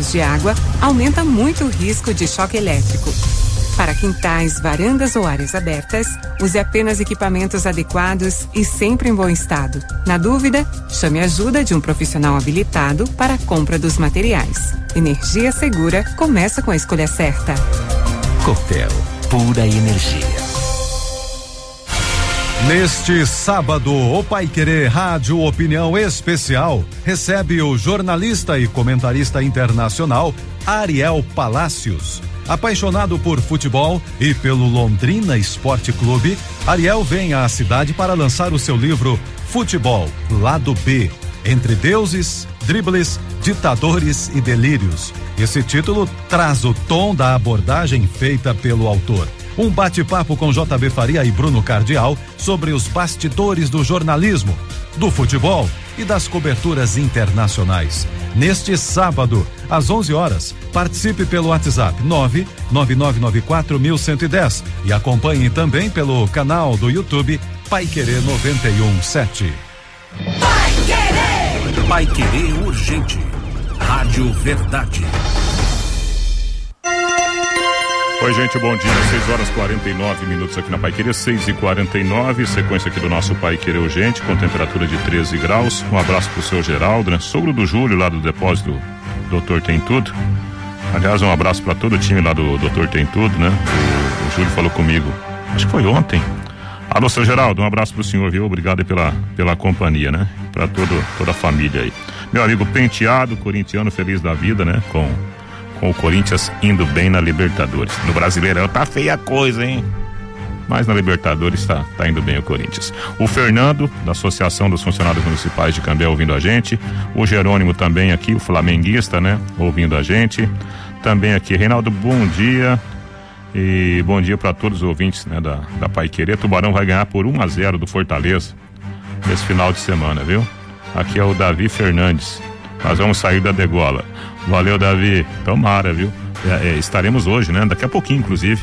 vasos de água aumenta muito o risco de choque elétrico. Para quintais, varandas ou áreas abertas, use apenas equipamentos adequados e sempre em bom estado. Na dúvida, chame a ajuda de um profissional habilitado para a compra dos materiais. Energia segura começa com a escolha certa. Copel, pura energia. Neste sábado, o Paiquerê Rádio Opinião Especial recebe o jornalista e comentarista internacional Ariel Palacios. Apaixonado por futebol e pelo Londrina Esporte Clube, Ariel vem à cidade para lançar o seu livro Futebol, Lado B, Entre Deuses, Dribles, Ditadores e Delírios. Esse título traz o tom da abordagem feita pelo autor. Um bate-papo com JB Faria e Bruno Cardial sobre os bastidores do jornalismo, do futebol e das coberturas internacionais. Neste sábado, às 11 horas, participe pelo WhatsApp 999941110 e acompanhe também pelo canal do YouTube Paiquerê 91.7. Paiquerê! Paiquerê Urgente. Rádio Verdade. Oi, gente, bom dia. 6h49 aqui na Paiquerê, 6h49, sequência aqui do nosso Paiquerê Urgente, com temperatura de 13 graus. Um abraço pro seu Geraldo, né? Sogro do Júlio, lá do depósito Doutor Tem Tudo. Aliás, um abraço para todo o time lá do Doutor Tem Tudo, né? O Júlio falou comigo, acho que foi ontem. Alô, seu Geraldo, um abraço pro senhor, viu? Obrigado aí pela companhia, né? Pra toda a família aí. Meu amigo Penteado, corintiano, feliz da vida, né? Com o Corinthians indo bem na Libertadores. No Brasileirão tá feia a coisa, hein? Mas na Libertadores tá indo bem o Corinthians. O Fernando, da Associação dos Funcionários Municipais de Cambé, ouvindo a gente. O Jerônimo também aqui, o flamenguista, né? Ouvindo a gente. Também aqui, Reinaldo, bom dia. E bom dia para todos os ouvintes, né? Da Paiquerê. Tubarão vai ganhar por 1-0 do Fortaleza nesse final de semana, viu? Aqui é o Davi Fernandes. Nós vamos sair da degola. Valeu, Davi. Tomara, viu? Estaremos hoje, né? Daqui a pouquinho, inclusive.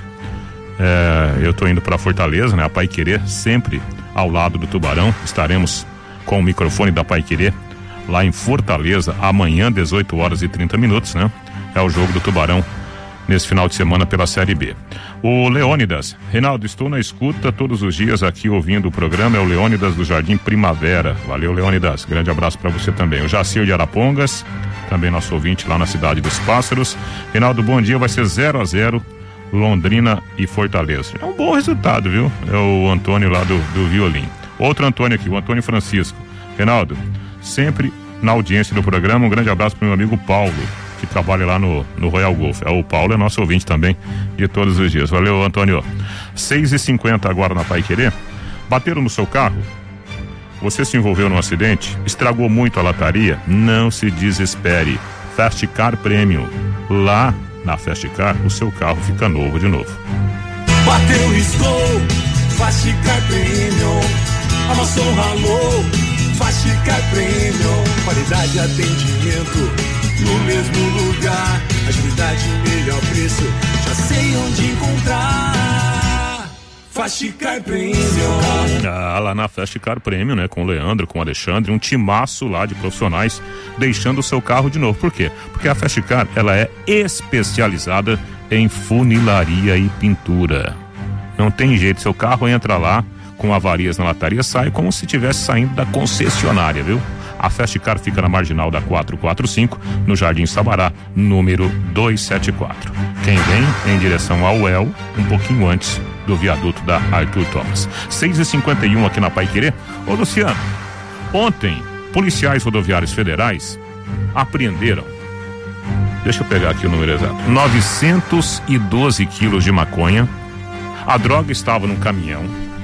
Eu tô indo pra Fortaleza, né? A Paiquerê, sempre ao lado do Tubarão. Estaremos com o microfone da Paiquerê lá em Fortaleza, amanhã, 18h30, né? É o jogo do Tubarão nesse final de semana pela Série B. O Leônidas. Reinaldo, estou na escuta todos os dias aqui ouvindo o programa. É o Leônidas do Jardim Primavera. Valeu, Leônidas. Grande abraço para você também. O Jacir de Arapongas, também nosso ouvinte lá na Cidade dos Pássaros. Reinaldo, bom dia. Vai ser 0-0 Londrina e Fortaleza. É um bom resultado, viu? É o Antônio lá do Violim. Outro Antônio aqui, o Antônio Francisco. Reinaldo, sempre na audiência do programa. Um grande abraço para o meu amigo Paulo, que trabalha lá no Royal Golf. O Paulo é nosso ouvinte também de todos os dias. Valeu, Antônio. 6h50 agora na Paiquerê. Bateram no seu carro? Você se envolveu num acidente? Estragou muito a lataria? Não se desespere. Fast Car Premium. Lá na Fast Car, o seu carro fica novo de novo. Bateu, riscou, Fast Car Premium. Amassou, ralou, Fast Car Premium. Qualidade e atendimento no mesmo lugar, agilidade e melhor preço, já sei onde encontrar. Fast Car Premium. Lá na Fast Car Premium, né? Com o Leandro, com o Alexandre, um timaço lá de profissionais deixando o seu carro de novo. Por quê? Porque a Fast Car, ela é especializada em funilaria e pintura. Não tem jeito, seu carro entra lá com avarias na lataria, sai como se estivesse saindo da concessionária, viu? A Fast Car fica na marginal da 445, no Jardim Sabará, número 274. Quem vem em direção ao El, um pouquinho antes do viaduto da Arthur Thomas. 6h51 aqui na Paiquerê. Ô, Luciano, ontem, policiais rodoviários federais apreenderam, deixa eu pegar aqui o número exato, 912 quilos de maconha. A droga estava num caminhão,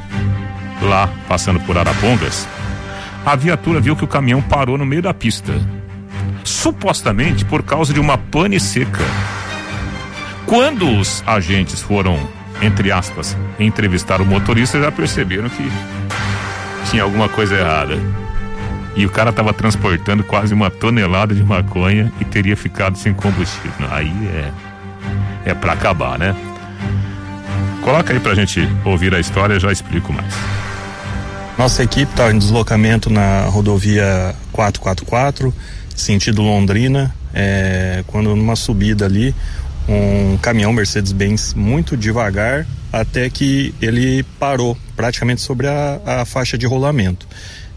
lá passando por Arapongas. A viatura viu que o caminhão parou no meio da pista, supostamente por causa de uma pane seca. Quando os agentes foram, entre aspas, entrevistar o motorista, já perceberam que tinha alguma coisa errada. E o cara estava transportando quase 1 tonelada de maconha e teria ficado sem combustível. Aí é pra acabar, né? Coloca aí pra gente ouvir a história, já explico mais. Nossa equipe está em deslocamento na rodovia 444, sentido Londrina, quando numa subida ali, um caminhão Mercedes-Benz muito devagar, até que ele parou praticamente sobre a faixa de rolamento.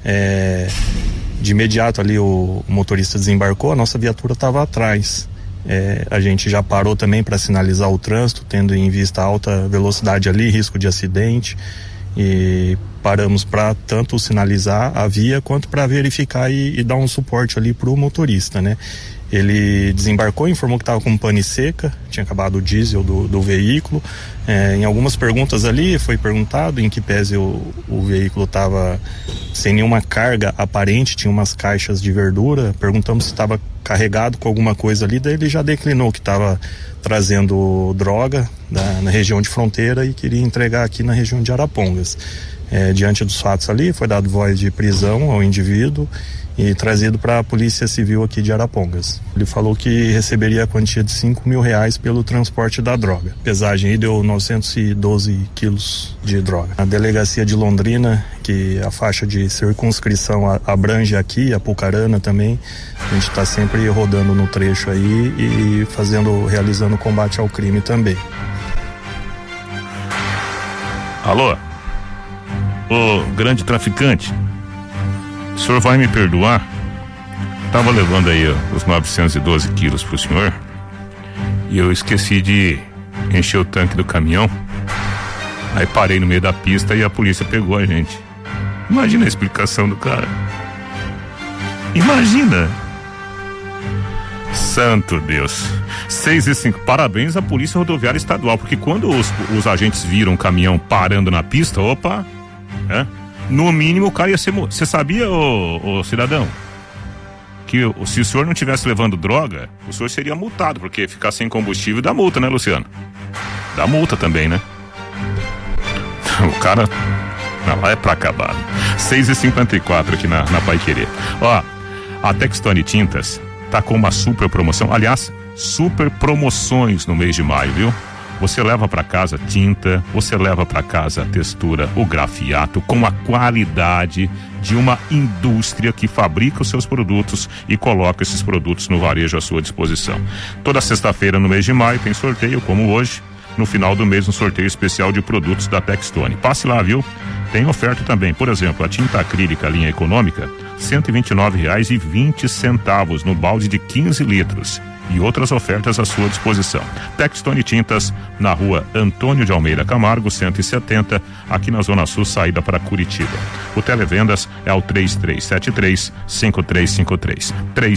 De imediato ali o motorista desembarcou, a nossa viatura estava atrás. A gente já parou também para sinalizar o trânsito, tendo em vista alta velocidade ali, risco de acidente, e paramos para tanto sinalizar a via quanto para verificar e dar um suporte ali para o motorista, né? Ele desembarcou, informou que estava com pane seca, tinha acabado o diesel do veículo. Em algumas perguntas ali foi perguntado em que pese o veículo estava sem nenhuma carga aparente, tinha umas caixas de verdura. Perguntamos se estava carregado com alguma coisa ali, daí ele já declinou que estava trazendo droga na região de fronteira e queria entregar aqui na região de Arapongas. Diante dos fatos ali, foi dado voz de prisão ao indivíduo e trazido para a Polícia Civil aqui de Arapongas. Ele falou que receberia a quantia de R$5.000 pelo transporte da droga. A pesagem aí deu 912 quilos de droga. A delegacia de Londrina, que a faixa de circunscrição abrange aqui, a Pucarana também, a gente está sempre rodando no trecho aí e realizando combate ao crime também. Alô? Ô grande traficante, o senhor vai me perdoar? Tava levando aí os 912 quilos pro senhor e eu esqueci de encher o tanque do caminhão. Aí parei no meio da pista e a polícia pegou a gente. Imagina a explicação do cara. Imagina. Santo Deus. 6:05. Parabéns à Polícia Rodoviária Estadual, porque quando os agentes viram o caminhão parando na pista, opa, no mínimo o cara ia ser... Você sabia, ô cidadão, que se o senhor não estivesse levando droga, o senhor seria multado, porque ficar sem combustível dá multa, né, Luciano? Dá multa também, né? O cara... Não, é pra acabar. 6:54 aqui na Pai Querer. Ó, a Textone Tintas tá com uma super promoção, aliás, super promoções no mês de maio, viu? Você leva para casa tinta, você leva para casa a textura, o grafiato, com a qualidade de uma indústria que fabrica os seus produtos e coloca esses produtos no varejo à sua disposição. Toda sexta-feira no mês de maio tem sorteio, como hoje. No final do mês, um sorteio especial de produtos da Textone. Passe lá, viu? Tem oferta também. Por exemplo, a tinta acrílica linha econômica, R$ 129,20 no balde de 15 litros. E outras ofertas à sua disposição. Textone Tintas, na rua Antônio de Almeida Camargo, 170, aqui na Zona Sul, saída para Curitiba. O televendas é o 3373-5353.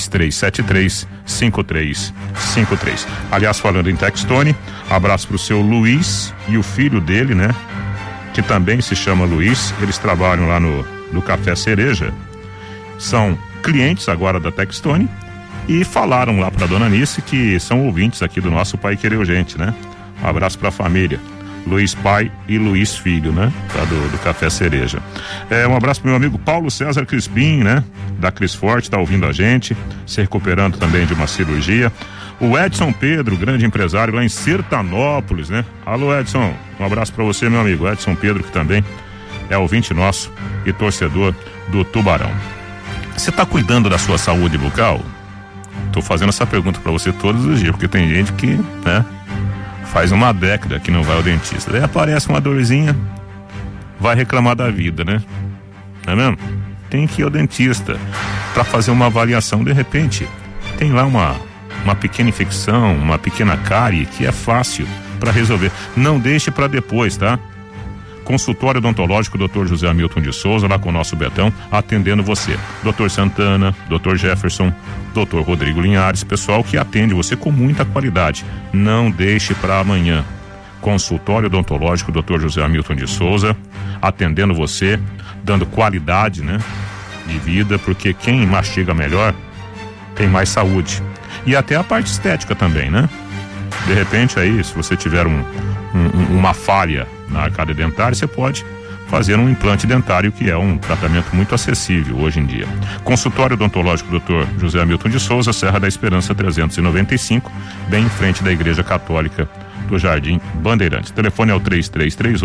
3373-5353. Aliás, falando em Textone, abraço pro seu Luiz e o filho dele, né? Que também se chama Luiz. Eles trabalham lá no Café Cereja. São clientes agora da Textone. E falaram lá pra dona Nice que são ouvintes aqui do nosso Pai Querer Urgente, né? Um abraço pra família. Luiz pai e Luiz filho, né? Tá do Café Cereja. Um abraço pro meu amigo Paulo César Crispim, né? Da Cris Forte, tá ouvindo a gente, se recuperando também de uma cirurgia. O Edson Pedro, grande empresário lá em Sertanópolis, né? Alô, Edson, um abraço pra você, meu amigo. Edson Pedro, que também é ouvinte nosso e torcedor do Tubarão. Você tá cuidando da sua saúde bucal? Tô fazendo essa pergunta pra você todos os dias, porque tem gente que, né, faz uma década que não vai ao dentista. Daí aparece uma dorzinha, vai reclamar da vida, né? Não é mesmo? Tem que ir ao dentista pra fazer uma avaliação. De repente, tem lá uma pequena infecção, uma pequena cárie que é fácil pra resolver. Não deixe pra depois, tá? Consultório odontológico Dr. José Hamilton de Souza, lá com o nosso Betão, atendendo você. Dr. Santana, Dr. Jefferson, Dr. Rodrigo Linhares, pessoal que atende você com muita qualidade. Não deixe para amanhã. Consultório odontológico Dr. José Hamilton de Souza, atendendo você, dando qualidade, né, de vida, porque quem mastiga melhor tem mais saúde. E até a parte estética também, né? De repente aí, se você tiver uma falha na arcada dentária, você pode fazer um implante dentário, que é um tratamento muito acessível hoje em dia. Consultório odontológico Dr. José Hamilton de Souza, Serra da Esperança 395, bem em frente da Igreja Católica do Jardim Bandeirantes. O telefone é o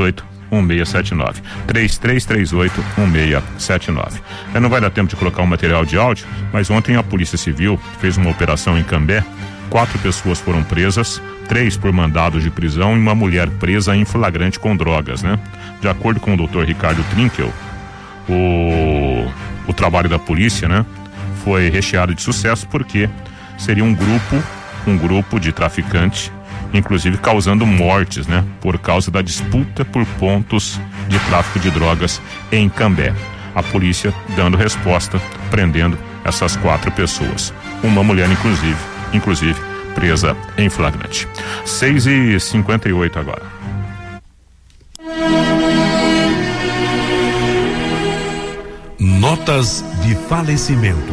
3338-1679. Não vai dar tempo de colocar um material de áudio, mas ontem a Polícia Civil fez uma operação em Cambé. 4 pessoas foram presas, 3 por mandado de prisão e uma mulher presa em flagrante com drogas, né? De acordo com o Dr. Ricardo Trinkel, o trabalho da polícia, né, foi recheado de sucesso porque seria um grupo de traficantes, inclusive causando mortes, né, por causa da disputa por pontos de tráfico de drogas em Cambé. A polícia dando resposta, prendendo essas 4 pessoas. Uma mulher, inclusive presa em flagrante. 6h58 agora. Notas de falecimento.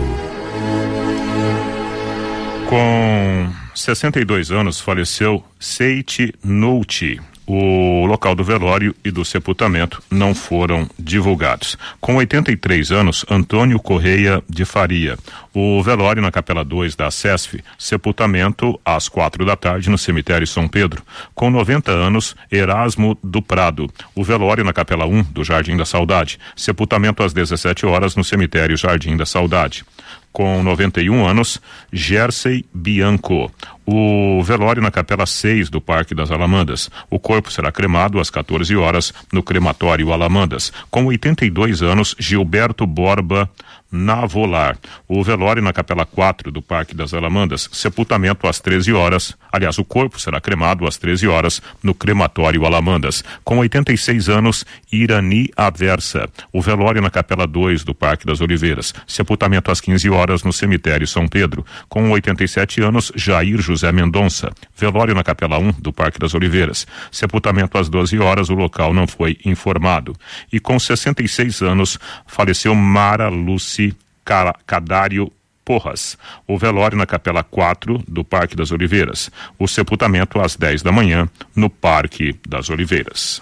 Com 62 anos, faleceu Seiti Nouchi. O local do velório e do sepultamento não foram divulgados. Com 83 anos, Antônio Correia de Faria. O velório na Capela 2 da SESF, sepultamento às 4 da tarde no cemitério São Pedro. Com 90 anos, Erasmo do Prado. O velório na Capela 1 do Jardim da Saudade, sepultamento às 17 horas no cemitério Jardim da Saudade. Com 91 anos, Jersey Bianco. O velório na Capela 6 do Parque das Alamandas. O corpo será cremado às 14 horas no crematório Alamandas. Com 82 anos, Gilberto Borba Navolar. O velório na Capela 4 do Parque das Alamandas. Sepultamento às 13 horas. Aliás, o corpo será cremado às 13 horas no crematório Alamandas. Com 86 anos, Irani Aversa. O velório na Capela 2 do Parque das Oliveiras. Sepultamento às 15 horas no cemitério São Pedro. Com 87 anos, Jair José Mendonça. Velório na Capela 1 do Parque das Oliveiras. Sepultamento às 12 horas, o local não foi informado. E com 66 anos, faleceu Mara Lucy Cadário Porras. O velório na Capela 4 do Parque das Oliveiras. O sepultamento às 10 da manhã no Parque das Oliveiras.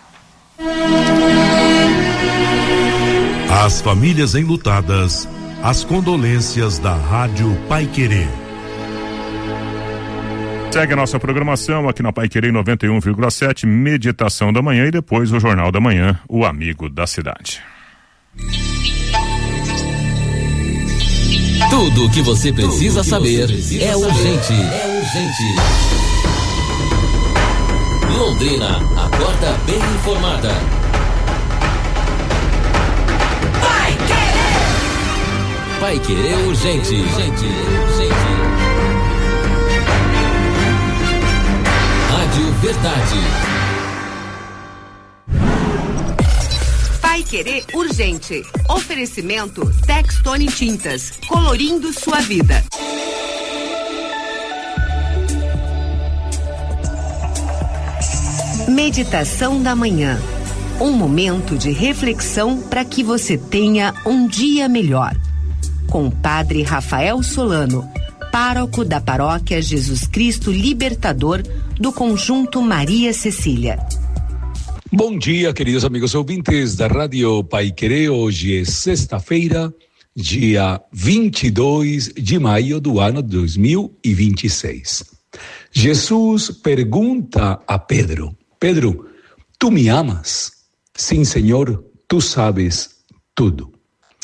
As famílias enlutadas, as condolências da Rádio Paiquerê. Segue a nossa programação aqui na Paiquerê 91,7, meditação da manhã e depois o Jornal da Manhã, o Amigo da Cidade. Tudo o que você precisa saber é urgente. Londrina, acorda bem informada. Paiquerê urgente. Rádio Verdade. Paiquerê urgente. Oferecimento Textone Tintas, colorindo sua vida. Meditação da manhã. Um momento de reflexão para que você tenha um dia melhor. Com o Padre Rafael Solano, pároco da Paróquia Jesus Cristo Libertador do Conjunto Maria Cecília. Bom dia, queridos amigos ouvintes da Rádio Paiquerê. Hoje é sexta-feira, dia 22 de maio do ano 2026. Jesus pergunta a Pedro: Pedro, tu me amas? Sim, Senhor, tu sabes tudo.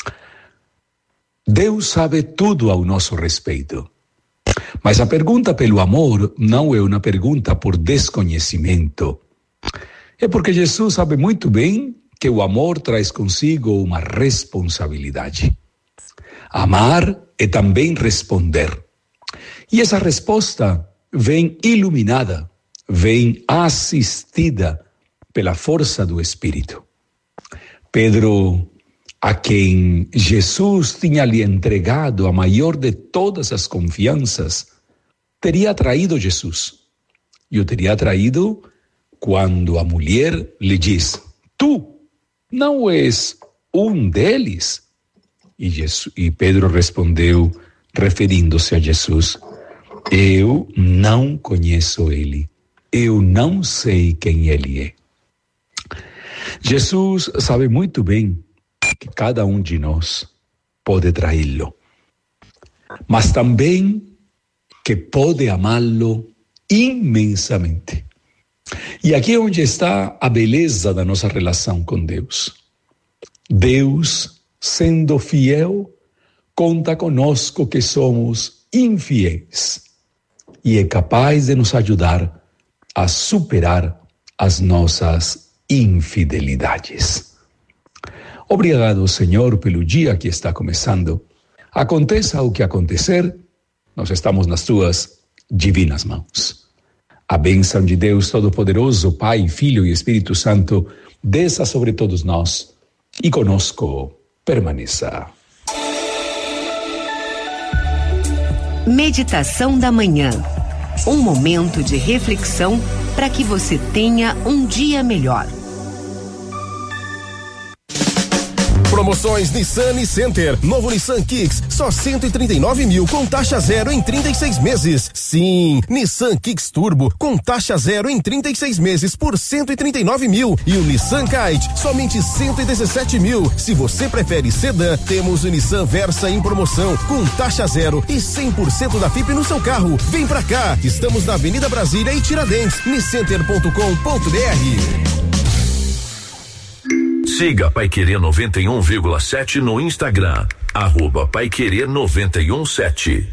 Deus sabe tudo ao nosso respeito. Mas a pergunta pelo amor não é uma pergunta por desconhecimento. É porque Jesus sabe muito bem que o amor traz consigo uma responsabilidade. Amar é também responder. E essa resposta vem iluminada, vem assistida pela força do Espírito. Pedro, a quem Jesus tinha lhe entregado a maior de todas as confianças, teria traído Jesus. E o teria traído quando a mulher lhe diz: tu não és um deles? E Pedro respondeu, referindo-se a Jesus: eu não conheço ele, eu não sei quem ele é. Jesus sabe muito bem que cada um de nós pode traí-lo, mas também que pode amá-lo imensamente. E aqui é onde está a beleza da nossa relação com Deus. Deus, sendo fiel, conta conosco que somos infiéis e é capaz de nos ajudar a superar as nossas infidelidades. Obrigado, Senhor, pelo dia que está começando. Aconteça o que acontecer, nós estamos nas tuas divinas mãos. A bênção de Deus Todo-Poderoso, Pai, Filho e Espírito Santo, desça sobre todos nós e conosco permaneça. Meditação da manhã. Um momento de reflexão para que você tenha um dia melhor. Promoções Nissan e Center. Novo Nissan Kicks, só 139 mil com taxa zero em 36 meses. Sim, Nissan Kicks Turbo com taxa zero em 36 meses por 139 mil. E o Nissan Kite, somente 117 mil. Se você prefere sedã, temos o Nissan Versa em promoção com taxa zero e 100% da FIP no seu carro. Vem pra cá, estamos na Avenida Brasília e Tiradentes, niscenter.com.br. Siga Paiquerê 91,7 no Instagram, @Paiquerê 917.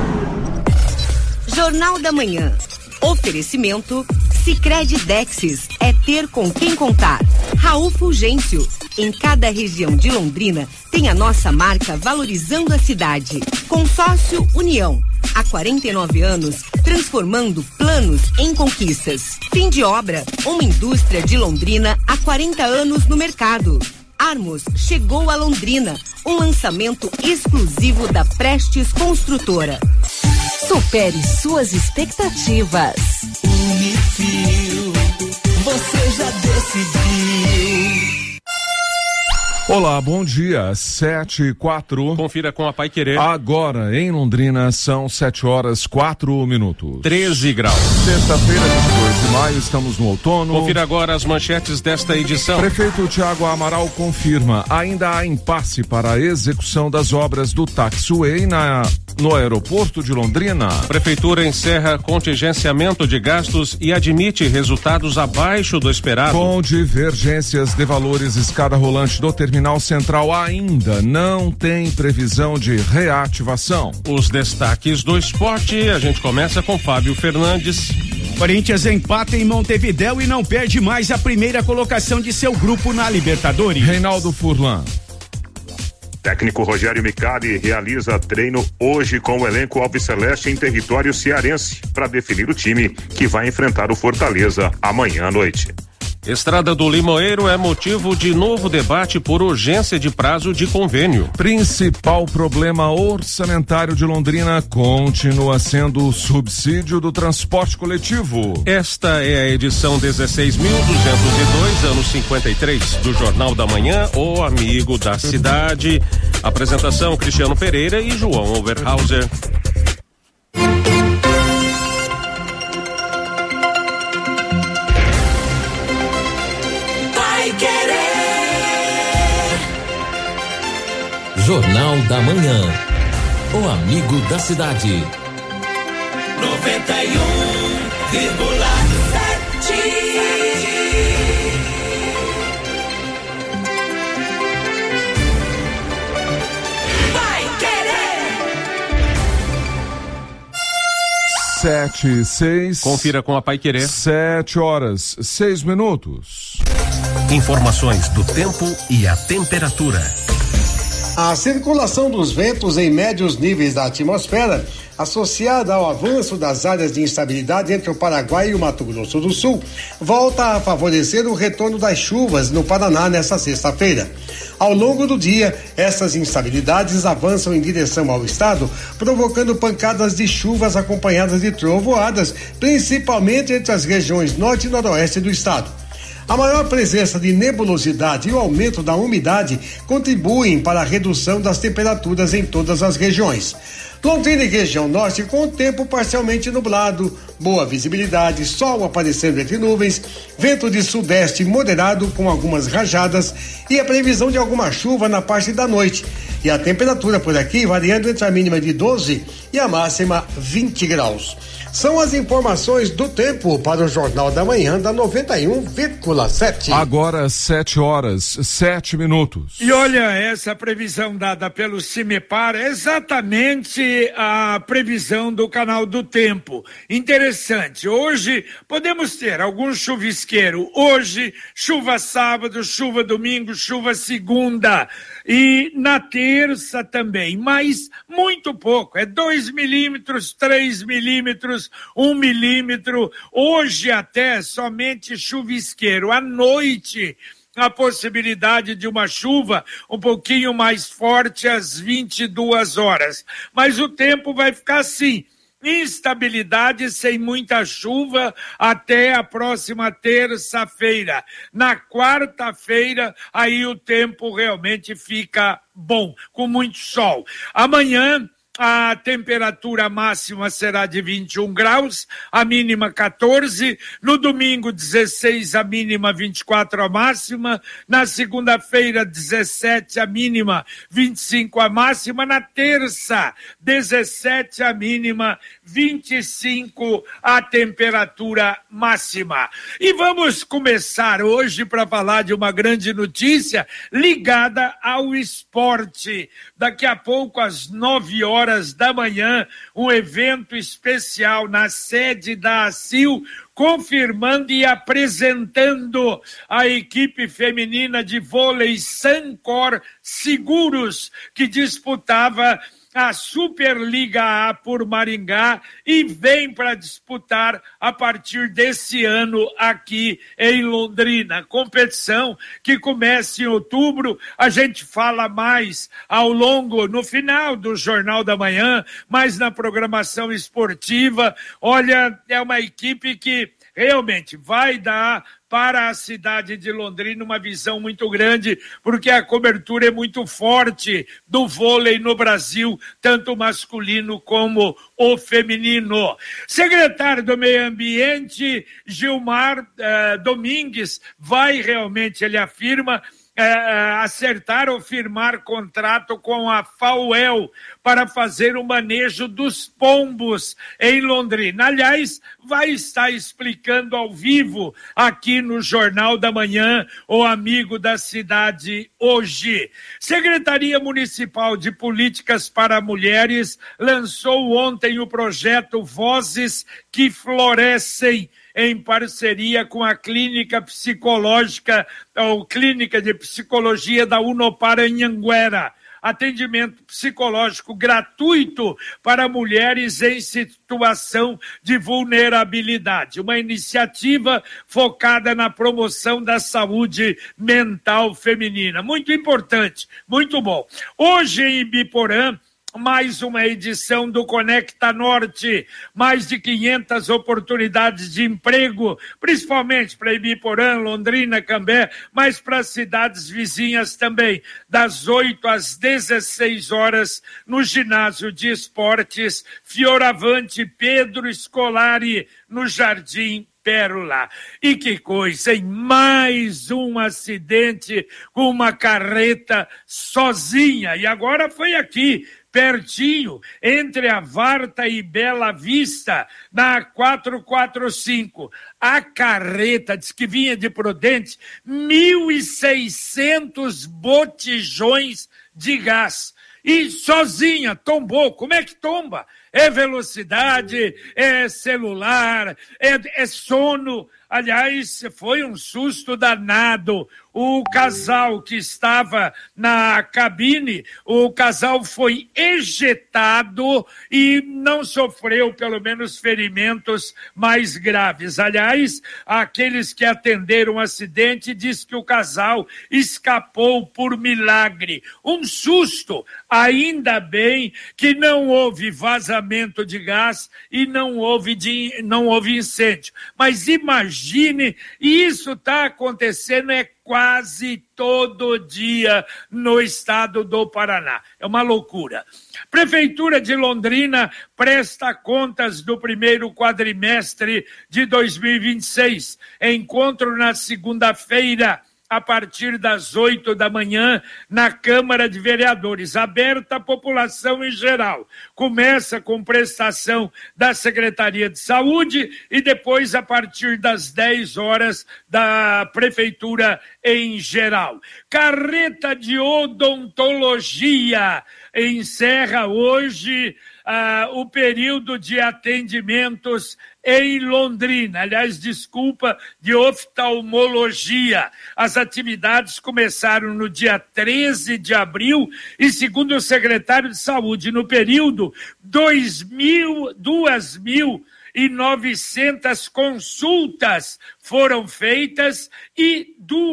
Jornal da Manhã. Oferecimento Sicredi Dexis, é ter com quem contar. Raul Fulgêncio, em cada região de Londrina tem a nossa marca valorizando a cidade. Consórcio União, há 49 anos, transformando planos em conquistas. Fim de obra, uma indústria de Londrina há 40 anos no mercado. Armos chegou a Londrina, um lançamento exclusivo da Prestes Construtora. Supere suas expectativas. Unifil, você já decidiu. Olá, bom dia, 7h04. Confira com a Paiquerê. Agora, em Londrina, são 7h04. 13 graus. Sexta-feira, 22 de maio, estamos no outono. Confira agora as manchetes desta edição. Prefeito Tiago Amaral confirma, ainda há impasse para a execução das obras do taxiway no aeroporto de Londrina. Prefeitura encerra contingenciamento de gastos e admite resultados abaixo do esperado. Com divergências de valores, escada rolante do terminal central ainda não tem previsão de reativação. Os destaques do esporte, a gente começa com Fábio Fernandes. Corinthians empata em Montevidéu e não perde mais a primeira colocação de seu grupo na Libertadores. Reinaldo Furlan. Técnico Rogério Micali realiza treino hoje com o elenco alviceleste em território cearense para definir o time que vai enfrentar o Fortaleza amanhã à noite. Estrada do Limoeiro é motivo de novo debate por urgência de prazo de convênio. Principal problema orçamentário de Londrina continua sendo o subsídio do transporte coletivo. Esta é a edição 16.202, ano 53, do Jornal da Manhã, o amigo da cidade. Apresentação Cristiano Pereira e João Oberhauser. Jornal da Manhã, o amigo da cidade. 91,7. Vai querer. 7h06. Confira com a Paiquerê. 7h06. Informações do tempo e a temperatura. A circulação dos ventos em médios níveis da atmosfera, associada ao avanço das áreas de instabilidade entre o Paraguai e o Mato Grosso do Sul, volta a favorecer o retorno das chuvas no Paraná nesta sexta-feira. Ao longo do dia, essas instabilidades avançam em direção ao estado, provocando pancadas de chuvas acompanhadas de trovoadas, principalmente entre as regiões norte e noroeste do estado. A maior presença de nebulosidade e o aumento da umidade contribuem para a redução das temperaturas em todas as regiões. Londrina e região norte com o tempo parcialmente nublado, boa visibilidade, sol aparecendo entre nuvens, vento de sudeste moderado com algumas rajadas e a previsão de alguma chuva na parte da noite. E a temperatura por aqui variando entre a mínima de 12 e a máxima 20 graus. São as informações do tempo para o Jornal da Manhã da 91,7. Agora 7h07. E olha, essa previsão dada pelo CIMEPAR é exatamente a previsão do canal do tempo. Interessante, hoje podemos ter algum chuvisqueiro, hoje chuva sábado, chuva domingo, chuva segunda e na terça também, mas muito pouco, é 2 milímetros, 3 milímetros, 1 milímetro, hoje até somente chuvisqueiro, à noite a possibilidade de uma chuva um pouquinho mais forte às 22 horas, mas o tempo vai ficar assim, instabilidade sem muita chuva até a próxima terça-feira. Na quarta-feira, aí o tempo realmente fica bom, com muito sol. Amanhã, a temperatura máxima será de 21 graus, a mínima 14. No domingo, 16, a mínima 24, a máxima. Na segunda-feira, 17, a mínima 25, a máxima. Na terça, 17, a mínima 25, a temperatura máxima. E vamos começar hoje para falar de uma grande notícia ligada ao esporte. Daqui a pouco, às 9 horas da manhã, um evento especial na sede da ACIL, confirmando e apresentando a equipe feminina de vôlei Sancor Seguros, que disputava a Superliga A por Maringá e vem para disputar a partir desse ano aqui em Londrina. Competição que começa em outubro, a gente fala mais no final do Jornal da Manhã, mas na programação esportiva. Olha, é uma equipe que realmente vai dar para a cidade de Londrina uma visão muito grande, porque a cobertura é muito forte do vôlei no Brasil, tanto masculino como o feminino. Secretário do Meio Ambiente, Gilmar Domingues, vai realmente, ele afirma, acertar ou firmar contrato com a FAUEL para fazer o manejo dos pombos em Londrina. Aliás, vai estar explicando ao vivo aqui no Jornal da Manhã, o Amigo da Cidade hoje. Secretaria Municipal de Políticas para Mulheres lançou ontem o projeto Vozes que Florescem, em parceria com a Clínica Psicológica, ou Clínica de Psicologia da Unopar Anhanguera. Atendimento psicológico gratuito para mulheres em situação de vulnerabilidade. Uma iniciativa focada na promoção da saúde mental feminina. Muito importante, muito bom. Hoje em Ibiporã, mais uma edição do Conecta Norte, mais de 500 oportunidades de emprego, principalmente para Ibiporã, Londrina, Cambé, mas para cidades vizinhas também, das 8 às 16 horas, no ginásio de esportes Fioravante Pedro Scolari, no Jardim Pérola. E que coisa, hein? Mais um acidente com uma carreta sozinha, e agora foi aqui, pertinho, entre a Varta e Bela Vista, na 445. A carreta, diz que vinha de Prudente, 1.600 botijões de gás. E sozinha, tombou. Como é que tomba? É velocidade, é celular, é sono. Aliás, foi um susto danado. O casal que estava na cabine, o casal foi ejetado e não sofreu, pelo menos, ferimentos mais graves. Aliás, aqueles que atenderam o acidente diz que o casal escapou por milagre. Um susto, ainda bem que não houve vazamento de gás e não houve incêndio. Mas imagine, e isso está acontecendo quase todo dia no estado do Paraná. É uma loucura. Prefeitura de Londrina presta contas do primeiro quadrimestre de 2026. Encontro na segunda-feira a partir das 8 da manhã na Câmara de Vereadores, aberta à população em geral. Começa com prestação da Secretaria de Saúde e depois a partir das 10 horas da Prefeitura em geral. Carreta de odontologia encerra hoje o período de atendimentos em Londrina, de oftalmologia. As atividades começaram no dia 13 de abril e, segundo o secretário de Saúde, no período 2.900 consultas foram feitas e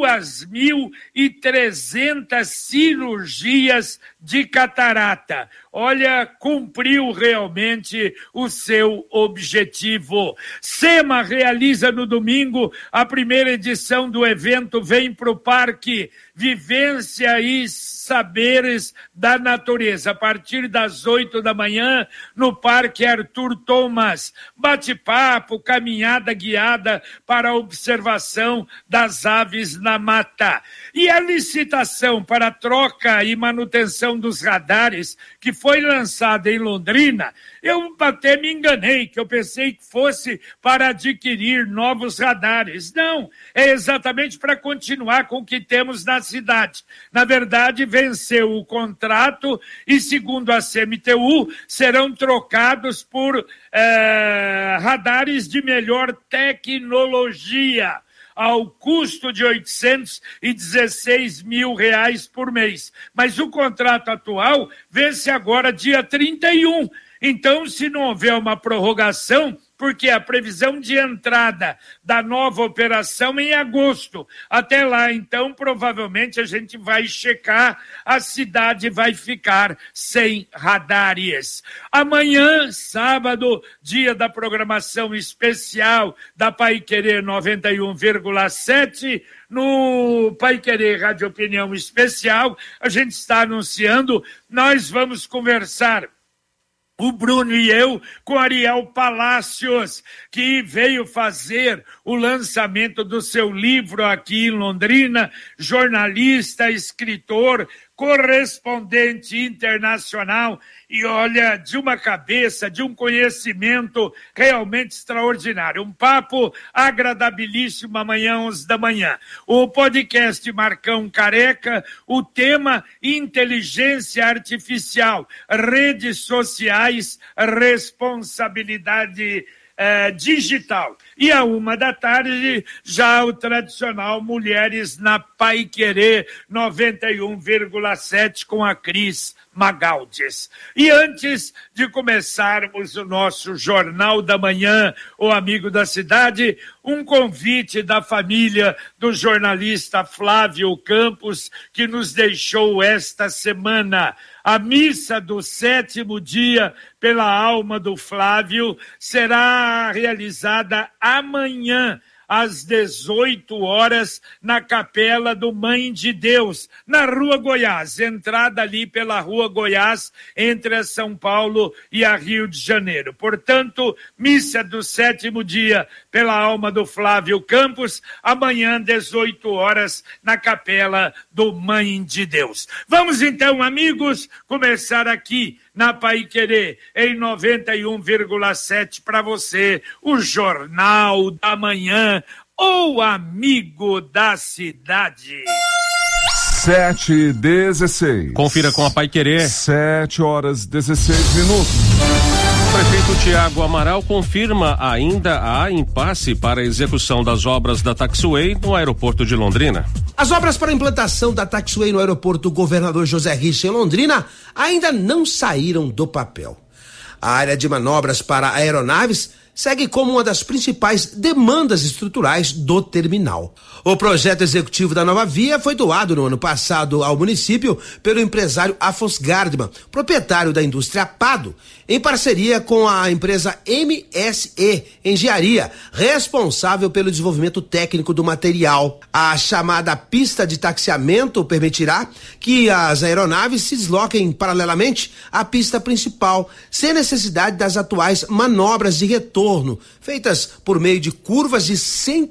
2.300 cirurgias de catarata. Olha, cumpriu realmente o seu objetivo. SEMA realiza no domingo a primeira edição do evento Vem Pro Parque, Vivência e Saberes da Natureza, a partir das 8 da manhã, no Parque Arthur Thomas. Bate-papo, caminhada guiada para a observação das aves na mata. E a licitação para troca e manutenção dos radares, que foi lançada em Londrina, eu até me enganei, que eu pensei que fosse para adquirir novos radares. Não, é exatamente para continuar com o que temos na cidade. Na verdade, venceu o contrato e, segundo a CMTU, serão trocados por radares de melhor tecnologia, ao custo de R$816 mil por mês. Mas o contrato atual vence agora dia 31. Então, se não houver uma prorrogação, porque a previsão de entrada da nova operação é em agosto. Até lá, então, provavelmente a gente vai checar, a cidade vai ficar sem radares. Amanhã, sábado, dia da programação especial da Paiquerê 91,7, no Paiquerê Rádio Opinião Especial, a gente está anunciando, nós vamos conversar, o Bruno e eu, com Ariel Palácios, que veio fazer o lançamento do seu livro aqui em Londrina, jornalista, escritor, correspondente internacional, e olha, de uma cabeça, de um conhecimento realmente extraordinário. Um papo agradabilíssimo amanhã, 11 da manhã. O podcast Marcão Careca, o tema inteligência artificial, redes sociais, responsabilidade digital. E à 1 da tarde, já o tradicional Mulheres na Paiquerê 91,7 com a Cris Magaldes. E antes de começarmos o nosso Jornal da Manhã, o Amigo da Cidade, um convite da família do jornalista Flávio Campos, que nos deixou esta semana. A missa do 7º dia pela alma do Flávio será realizada amanhã, às 18 horas, na Capela do Mãe de Deus, na Rua Goiás, entrada ali pela Rua Goiás, entre a São Paulo e a Rio de Janeiro. Portanto, missa do 7º dia pela alma do Flávio Campos, amanhã, 18 horas, na Capela do Mãe de Deus. Vamos então, amigos, começar aqui na Paiquerê, em 91,7 para você, o Jornal da Manhã, o Amigo da Cidade. 7h16. Confira com a Paiquerê. 7h16. O prefeito Tiago Amaral confirma ainda há impasse para a execução das obras da Taxiway no aeroporto de Londrina. As obras para a implantação da Taxiway no aeroporto Governador José Richa em Londrina ainda não saíram do papel. A área de manobras para aeronaves segue como uma das principais demandas estruturais do terminal. O projeto executivo da nova via foi doado no ano passado ao município pelo empresário Afonso Gardman, proprietário da indústria Pado, em parceria com a empresa MSE Engenharia, responsável pelo desenvolvimento técnico do material. A chamada pista de taxiamento permitirá que as aeronaves se desloquem paralelamente à pista principal, sem necessidade das atuais manobras de retorno retorno, feitas por meio de curvas de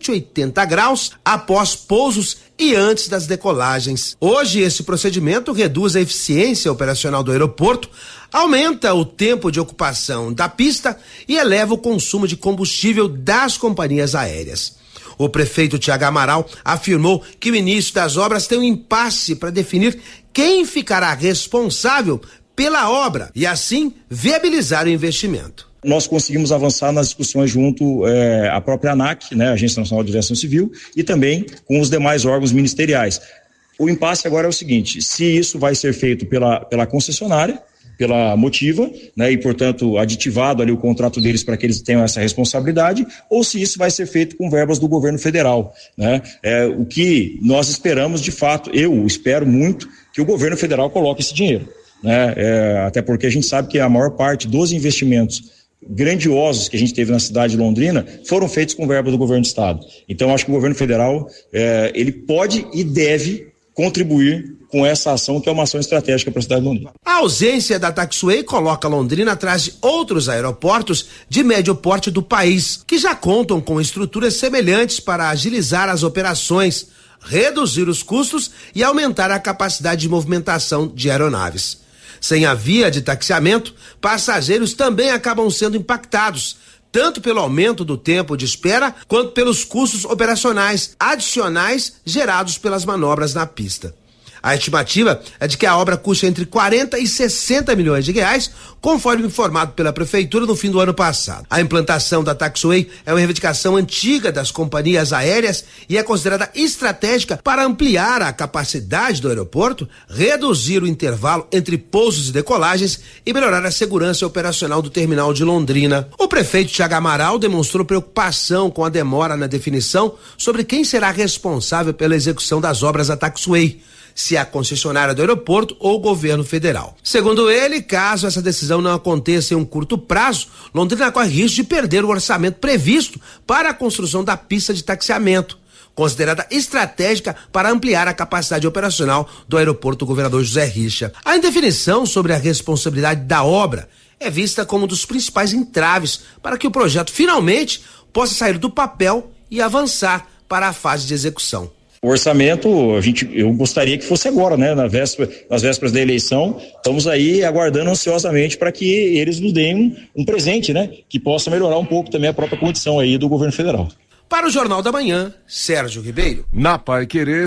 180 graus após pousos e antes das decolagens. Hoje, esse procedimento reduz a eficiência operacional do aeroporto, aumenta o tempo de ocupação da pista e eleva o consumo de combustível das companhias aéreas. O prefeito Tiago Amaral afirmou que o início das obras tem um impasse para definir quem ficará responsável pela obra e, assim, viabilizar o investimento. Nós conseguimos avançar nas discussões junto à própria ANAC, né, Agência Nacional de Aviação Civil, e também com os demais órgãos ministeriais. O impasse agora é o seguinte: se isso vai ser feito pela concessionária, pela Motiva, né, e portanto aditivado ali o contrato deles para que eles tenham essa responsabilidade, ou se isso vai ser feito com verbas do governo federal, né? O que nós esperamos, de fato, eu espero muito que o governo federal coloque esse dinheiro, né? Até porque a gente sabe que a maior parte dos investimentos grandiosos que a gente teve na cidade de Londrina foram feitos com verbas do governo do estado. Então acho que o governo federal ele pode e deve contribuir com essa ação, que é uma ação estratégica para a cidade de Londrina. A ausência da Taxiway coloca Londrina atrás de outros aeroportos de médio porte do país, que já contam com estruturas semelhantes para agilizar as operações, reduzir os custos e aumentar a capacidade de movimentação de aeronaves. Sem a via de taxiamento, passageiros também acabam sendo impactados, tanto pelo aumento do tempo de espera, quanto pelos custos operacionais adicionais gerados pelas manobras na pista. A estimativa é de que a obra custe entre 40 e 60 milhões de reais, conforme informado pela Prefeitura no fim do ano passado. A implantação da Taxiway é uma reivindicação antiga das companhias aéreas e é considerada estratégica para ampliar a capacidade do aeroporto, reduzir o intervalo entre pousos e decolagens e melhorar a segurança operacional do terminal de Londrina. O prefeito Tiago Amaral demonstrou preocupação com a demora na definição sobre quem será responsável pela execução das obras da Taxiway, se é a concessionária do aeroporto ou o governo federal. Segundo ele, caso essa decisão não aconteça em um curto prazo, Londrina corre risco de perder o orçamento previsto para a construção da pista de taxiamento, considerada estratégica para ampliar a capacidade operacional do aeroporto Governador José Richa. A indefinição sobre a responsabilidade da obra é vista como um dos principais entraves para que o projeto finalmente possa sair do papel e avançar para a fase de execução. O orçamento, eu gostaria que fosse agora, né? Nas vésperas da eleição, estamos aí aguardando ansiosamente para que eles nos deem um presente, né? Que possa melhorar um pouco também a própria condição aí do governo federal. Para o Jornal da Manhã, Sérgio Ribeiro. Na Paiquerê,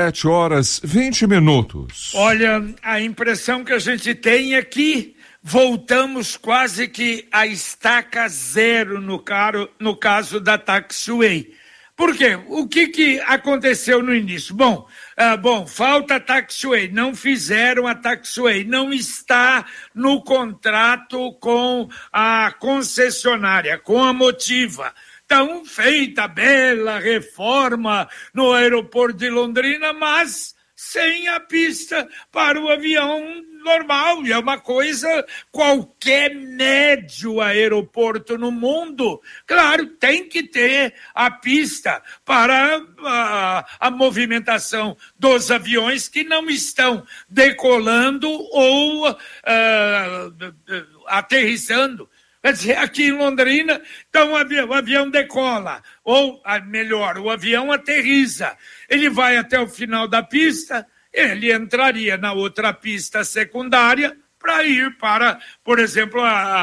7h20. Olha, a impressão que a gente tem é que voltamos quase que à estaca zero no caso da Taxiway. Por quê? O que aconteceu no início? Bom, falta a Taxiway, não fizeram a Taxiway, não está no contrato com a concessionária, com a Motiva. Então, feita a bela reforma no aeroporto de Londrina, mas sem a pista para o avião normal, e é uma coisa, qualquer médio aeroporto no mundo, claro, tem que ter a pista para a movimentação dos aviões que não estão decolando ou aterrissando. Quer dizer, aqui em Londrina, então o avião decola, ou melhor, o avião aterrissa. Ele vai até o final da pista, ele entraria na outra pista secundária para ir para, por exemplo,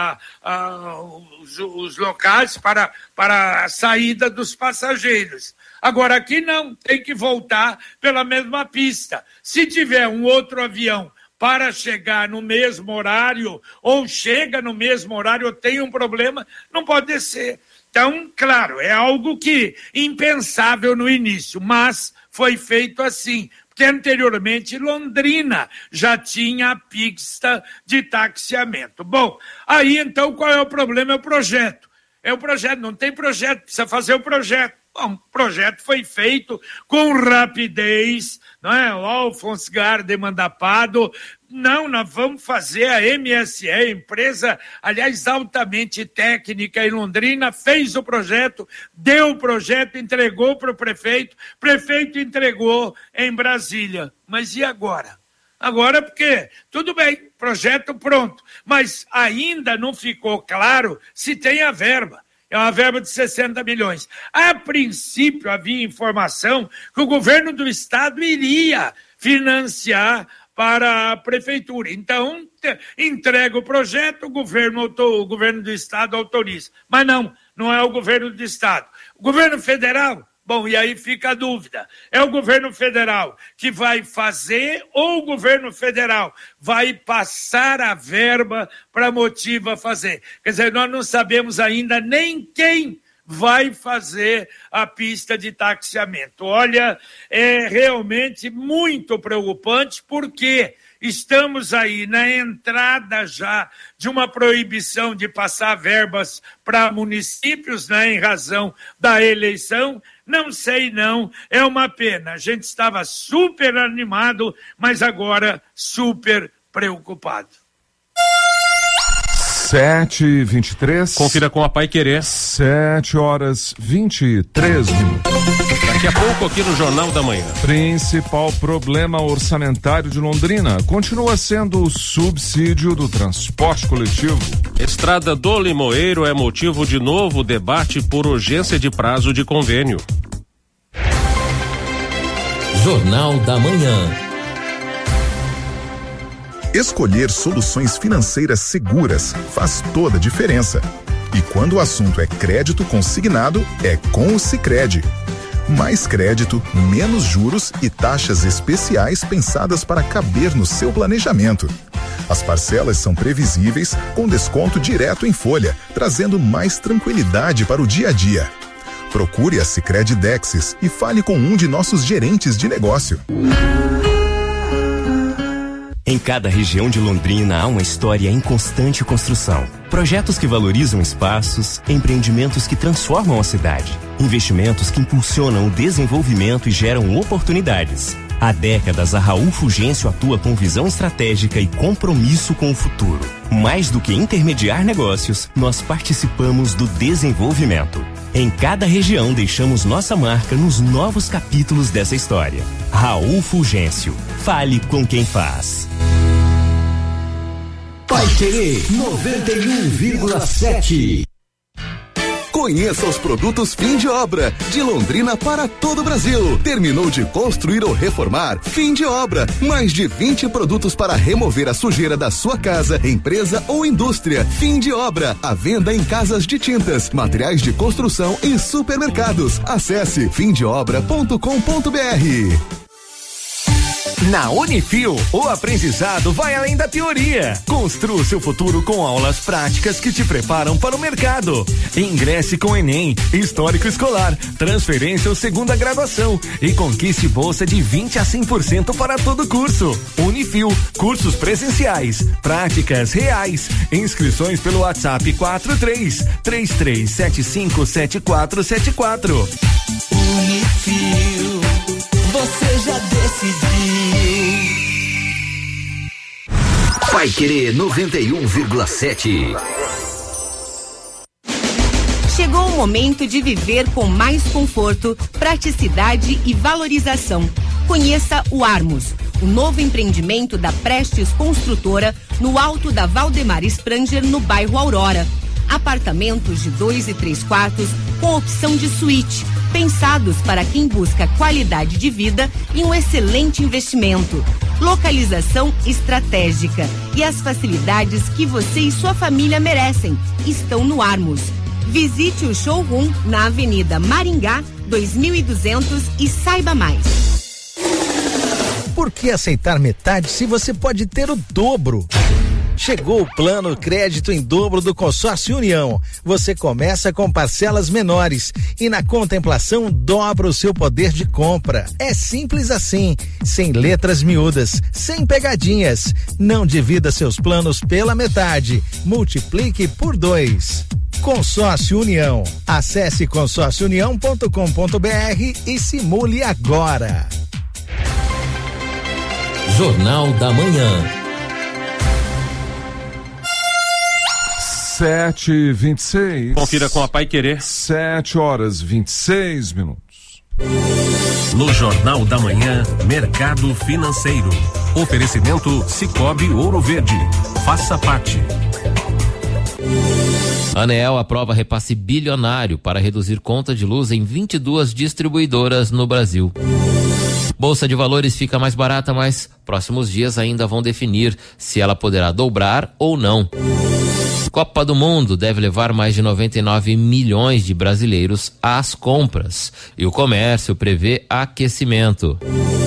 os locais para a saída dos passageiros. Agora aqui não, tem que voltar pela mesma pista. Se tiver um outro avião para chegar no mesmo horário, ou chega no mesmo horário, ou tem um problema, não pode descer. Então, claro, é algo que impensável no início, mas foi feito assim, porque anteriormente Londrina já tinha a pista de taxiamento. Bom, aí então qual é o problema? É o projeto. Não tem projeto, precisa fazer o projeto. Bom, o projeto foi feito com rapidez, não é? O Alphonse Garde Mandapado, nós vamos fazer a MSE, empresa, aliás, altamente técnica em Londrina, fez o projeto, deu o projeto, entregou para o prefeito entregou em Brasília. Mas e agora? Agora porque, tudo bem, projeto pronto, mas ainda não ficou claro se tem a verba. É uma verba de 60 milhões. A princípio, havia informação que o governo do estado iria financiar para a prefeitura. Então, entrega o projeto, o governo do estado autoriza. Mas não é o governo do estado. O governo federal, bom, e aí fica a dúvida. É o governo federal que vai fazer ou o governo federal vai passar a verba para a Motiva fazer? Quer dizer, nós não sabemos ainda nem quem vai fazer a pista de taxiamento. Olha, é realmente muito preocupante, porque estamos aí na entrada já de uma proibição de passar verbas para municípios, né, em razão da eleição. Não sei não, é uma pena. A gente estava super animado, mas agora super preocupado. 7h23. Confira com a Paiquerê. 7h23. Daqui a pouco aqui no Jornal da Manhã. Principal problema orçamentário de Londrina continua sendo o subsídio do transporte coletivo. Estrada do Limoeiro é motivo de novo debate por urgência de prazo de convênio. Jornal da Manhã. Escolher soluções financeiras seguras faz toda a diferença. E quando o assunto é crédito consignado, é com o Sicredi. Mais crédito, menos juros e taxas especiais pensadas para caber no seu planejamento. As parcelas são previsíveis, com desconto direto em folha, trazendo mais tranquilidade para o dia a dia. Procure a Sicredi Dexis e fale com um de nossos gerentes de negócio. Em cada região de Londrina há uma história em constante construção. Projetos que valorizam espaços, empreendimentos que transformam a cidade, investimentos que impulsionam o desenvolvimento e geram oportunidades. Há décadas, a Raul Fulgêncio atua com visão estratégica e compromisso com o futuro. Mais do que intermediar negócios, nós participamos do desenvolvimento. Em cada região, deixamos nossa marca nos novos capítulos dessa história. Raul Fulgêncio. Fale com quem faz. Paiquerê 91,7. Conheça os produtos fim de obra, de Londrina para todo o Brasil. Terminou de construir ou reformar? Fim de obra. Mais de 20 produtos para remover a sujeira da sua casa, empresa ou indústria. Fim de obra. A venda em casas de tintas, materiais de construção e supermercados. Acesse fimdeobra.com.br. Na Unifil, o aprendizado vai além da teoria. Construa seu futuro com aulas práticas que te preparam para o mercado. Ingresse com Enem, Histórico Escolar, Transferência ou Segunda Graduação e conquiste bolsa de 20 a 100% para todo curso. Unifil, cursos presenciais, práticas reais. Inscrições pelo WhatsApp 43-3375-7474. Unifil, você já decidiu. Paiquerê 91,7. Chegou o momento de viver com mais conforto, praticidade e valorização. Conheça o Armos, o novo empreendimento da Prestes Construtora no alto da Valdemar Spranger, no bairro Aurora. Apartamentos de 2 e 3 quartos com opção de suíte, pensados para quem busca qualidade de vida e um excelente investimento. Localização estratégica e as facilidades que você e sua família merecem estão no Armos. Visite o showroom na Avenida Maringá 2200 e saiba mais. Por que aceitar metade se você pode ter o dobro? Chegou o plano crédito em dobro do Consórcio União. Você começa com parcelas menores e na contemplação dobra o seu poder de compra. É simples assim, sem letras miúdas, sem pegadinhas. Não divida seus planos pela metade, multiplique por 2. Consórcio União. Acesse consórciounião.com.br e simule agora. Jornal da Manhã. 7h26. Confira com a Paiquerê. 7h26. No Jornal da Manhã, Mercado Financeiro. Oferecimento Cicobi Ouro Verde. Faça parte. A ANEEL aprova repasse bilionário para reduzir conta de luz em 22 distribuidoras no Brasil. Bolsa de Valores fica mais barata, mas próximos dias ainda vão definir se ela poderá dobrar ou não. Copa do Mundo deve levar mais de 99 milhões de brasileiros às compras e o comércio prevê aquecimento.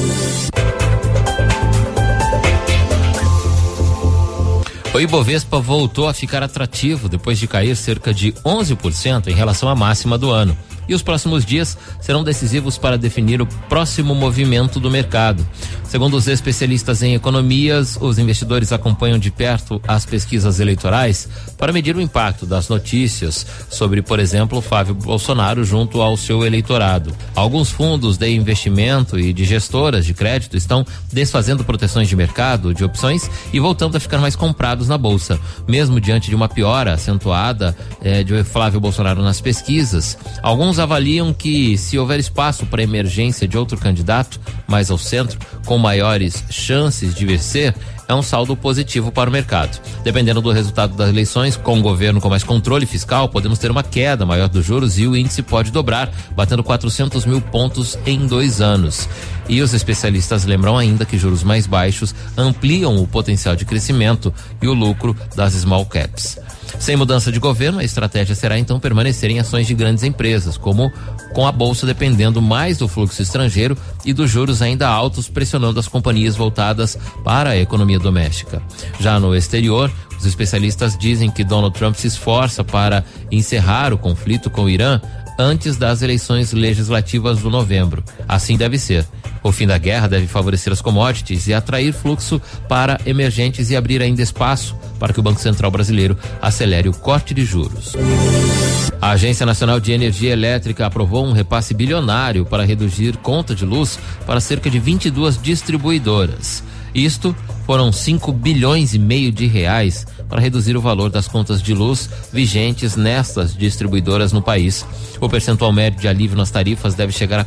O Ibovespa voltou a ficar atrativo depois de cair cerca de 11% em relação à máxima do ano. E os próximos dias serão decisivos para definir o próximo movimento do mercado. Segundo os especialistas em economias, os investidores acompanham de perto as pesquisas eleitorais para medir o impacto das notícias sobre, por exemplo, Flávio Bolsonaro junto ao seu eleitorado. Alguns fundos de investimento e de gestoras de crédito estão desfazendo proteções de mercado, de opções e voltando a ficar mais comprados na bolsa, mesmo diante de uma piora acentuada de Flávio Bolsonaro nas pesquisas. Alguns avaliam que, se houver espaço para a emergência de outro candidato mais ao centro, com maiores chances de vencer, é um saldo positivo para o mercado. Dependendo do resultado das eleições, com um governo com mais controle fiscal, podemos ter uma queda maior dos juros e o índice pode dobrar, batendo 400 mil pontos em 2 anos. E os especialistas lembram ainda que juros mais baixos ampliam o potencial de crescimento e o lucro das small caps. Sem mudança de governo, a estratégia será então permanecer em ações de grandes empresas, como com a bolsa dependendo mais do fluxo estrangeiro e dos juros ainda altos, pressionando as companhias voltadas para a economia doméstica. Já no exterior, os especialistas dizem que Donald Trump se esforça para encerrar o conflito com o Irã antes das eleições legislativas de novembro. Assim deve ser. O fim da guerra deve favorecer as commodities e atrair fluxo para emergentes e abrir ainda espaço para que o Banco Central brasileiro acelere o corte de juros. A Agência Nacional de Energia Elétrica aprovou um repasse bilionário para reduzir conta de luz para cerca de 22 distribuidoras. Isto foram 5 bilhões e meio de reais para reduzir o valor das contas de luz vigentes nestas distribuidoras no país. O percentual médio de alívio nas tarifas deve chegar a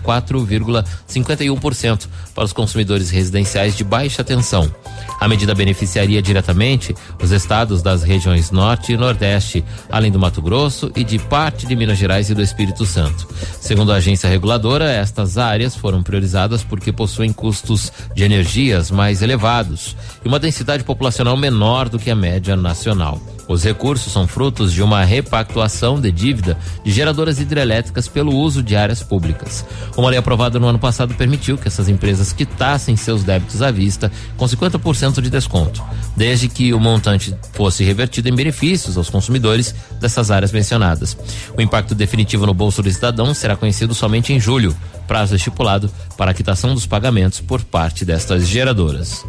4,51% para os consumidores residenciais de baixa tensão. A medida beneficiaria diretamente os estados das regiões Norte e Nordeste, além do Mato Grosso e de parte de Minas Gerais e do Espírito Santo. Segundo a agência reguladora, estas áreas foram priorizadas porque possuem custos de energias mais elevados e uma densidade populacional menor do que a média nacional. Os recursos são frutos de uma repactuação de dívida de geradoras hidrelétricas pelo uso de áreas públicas. Uma lei aprovada no ano passado permitiu que essas empresas quitassem seus débitos à vista com 50% de desconto, desde que o montante fosse revertido em benefícios aos consumidores dessas áreas mencionadas. O impacto definitivo no bolso do cidadão será conhecido somente em julho, prazo estipulado para a quitação dos pagamentos por parte destas geradoras.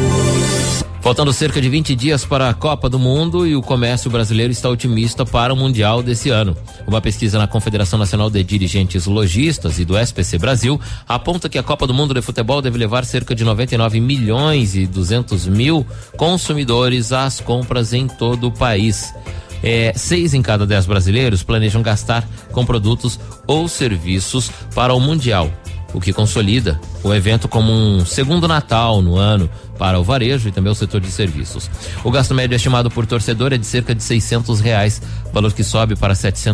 Faltando cerca de 20 dias para a Copa do Mundo e o comércio brasileiro está otimista para o Mundial desse ano. Uma pesquisa na Confederação Nacional de Dirigentes Lojistas e do SPC Brasil aponta que a Copa do Mundo de futebol deve levar cerca de 99 milhões e 200 mil consumidores às compras em todo o país. 6 em cada 10 brasileiros planejam gastar com produtos ou serviços para o Mundial, o que consolida o evento como um segundo Natal no ano para o varejo e também o setor de serviços. O gasto médio estimado por torcedor é de cerca de R$600, valor que sobe para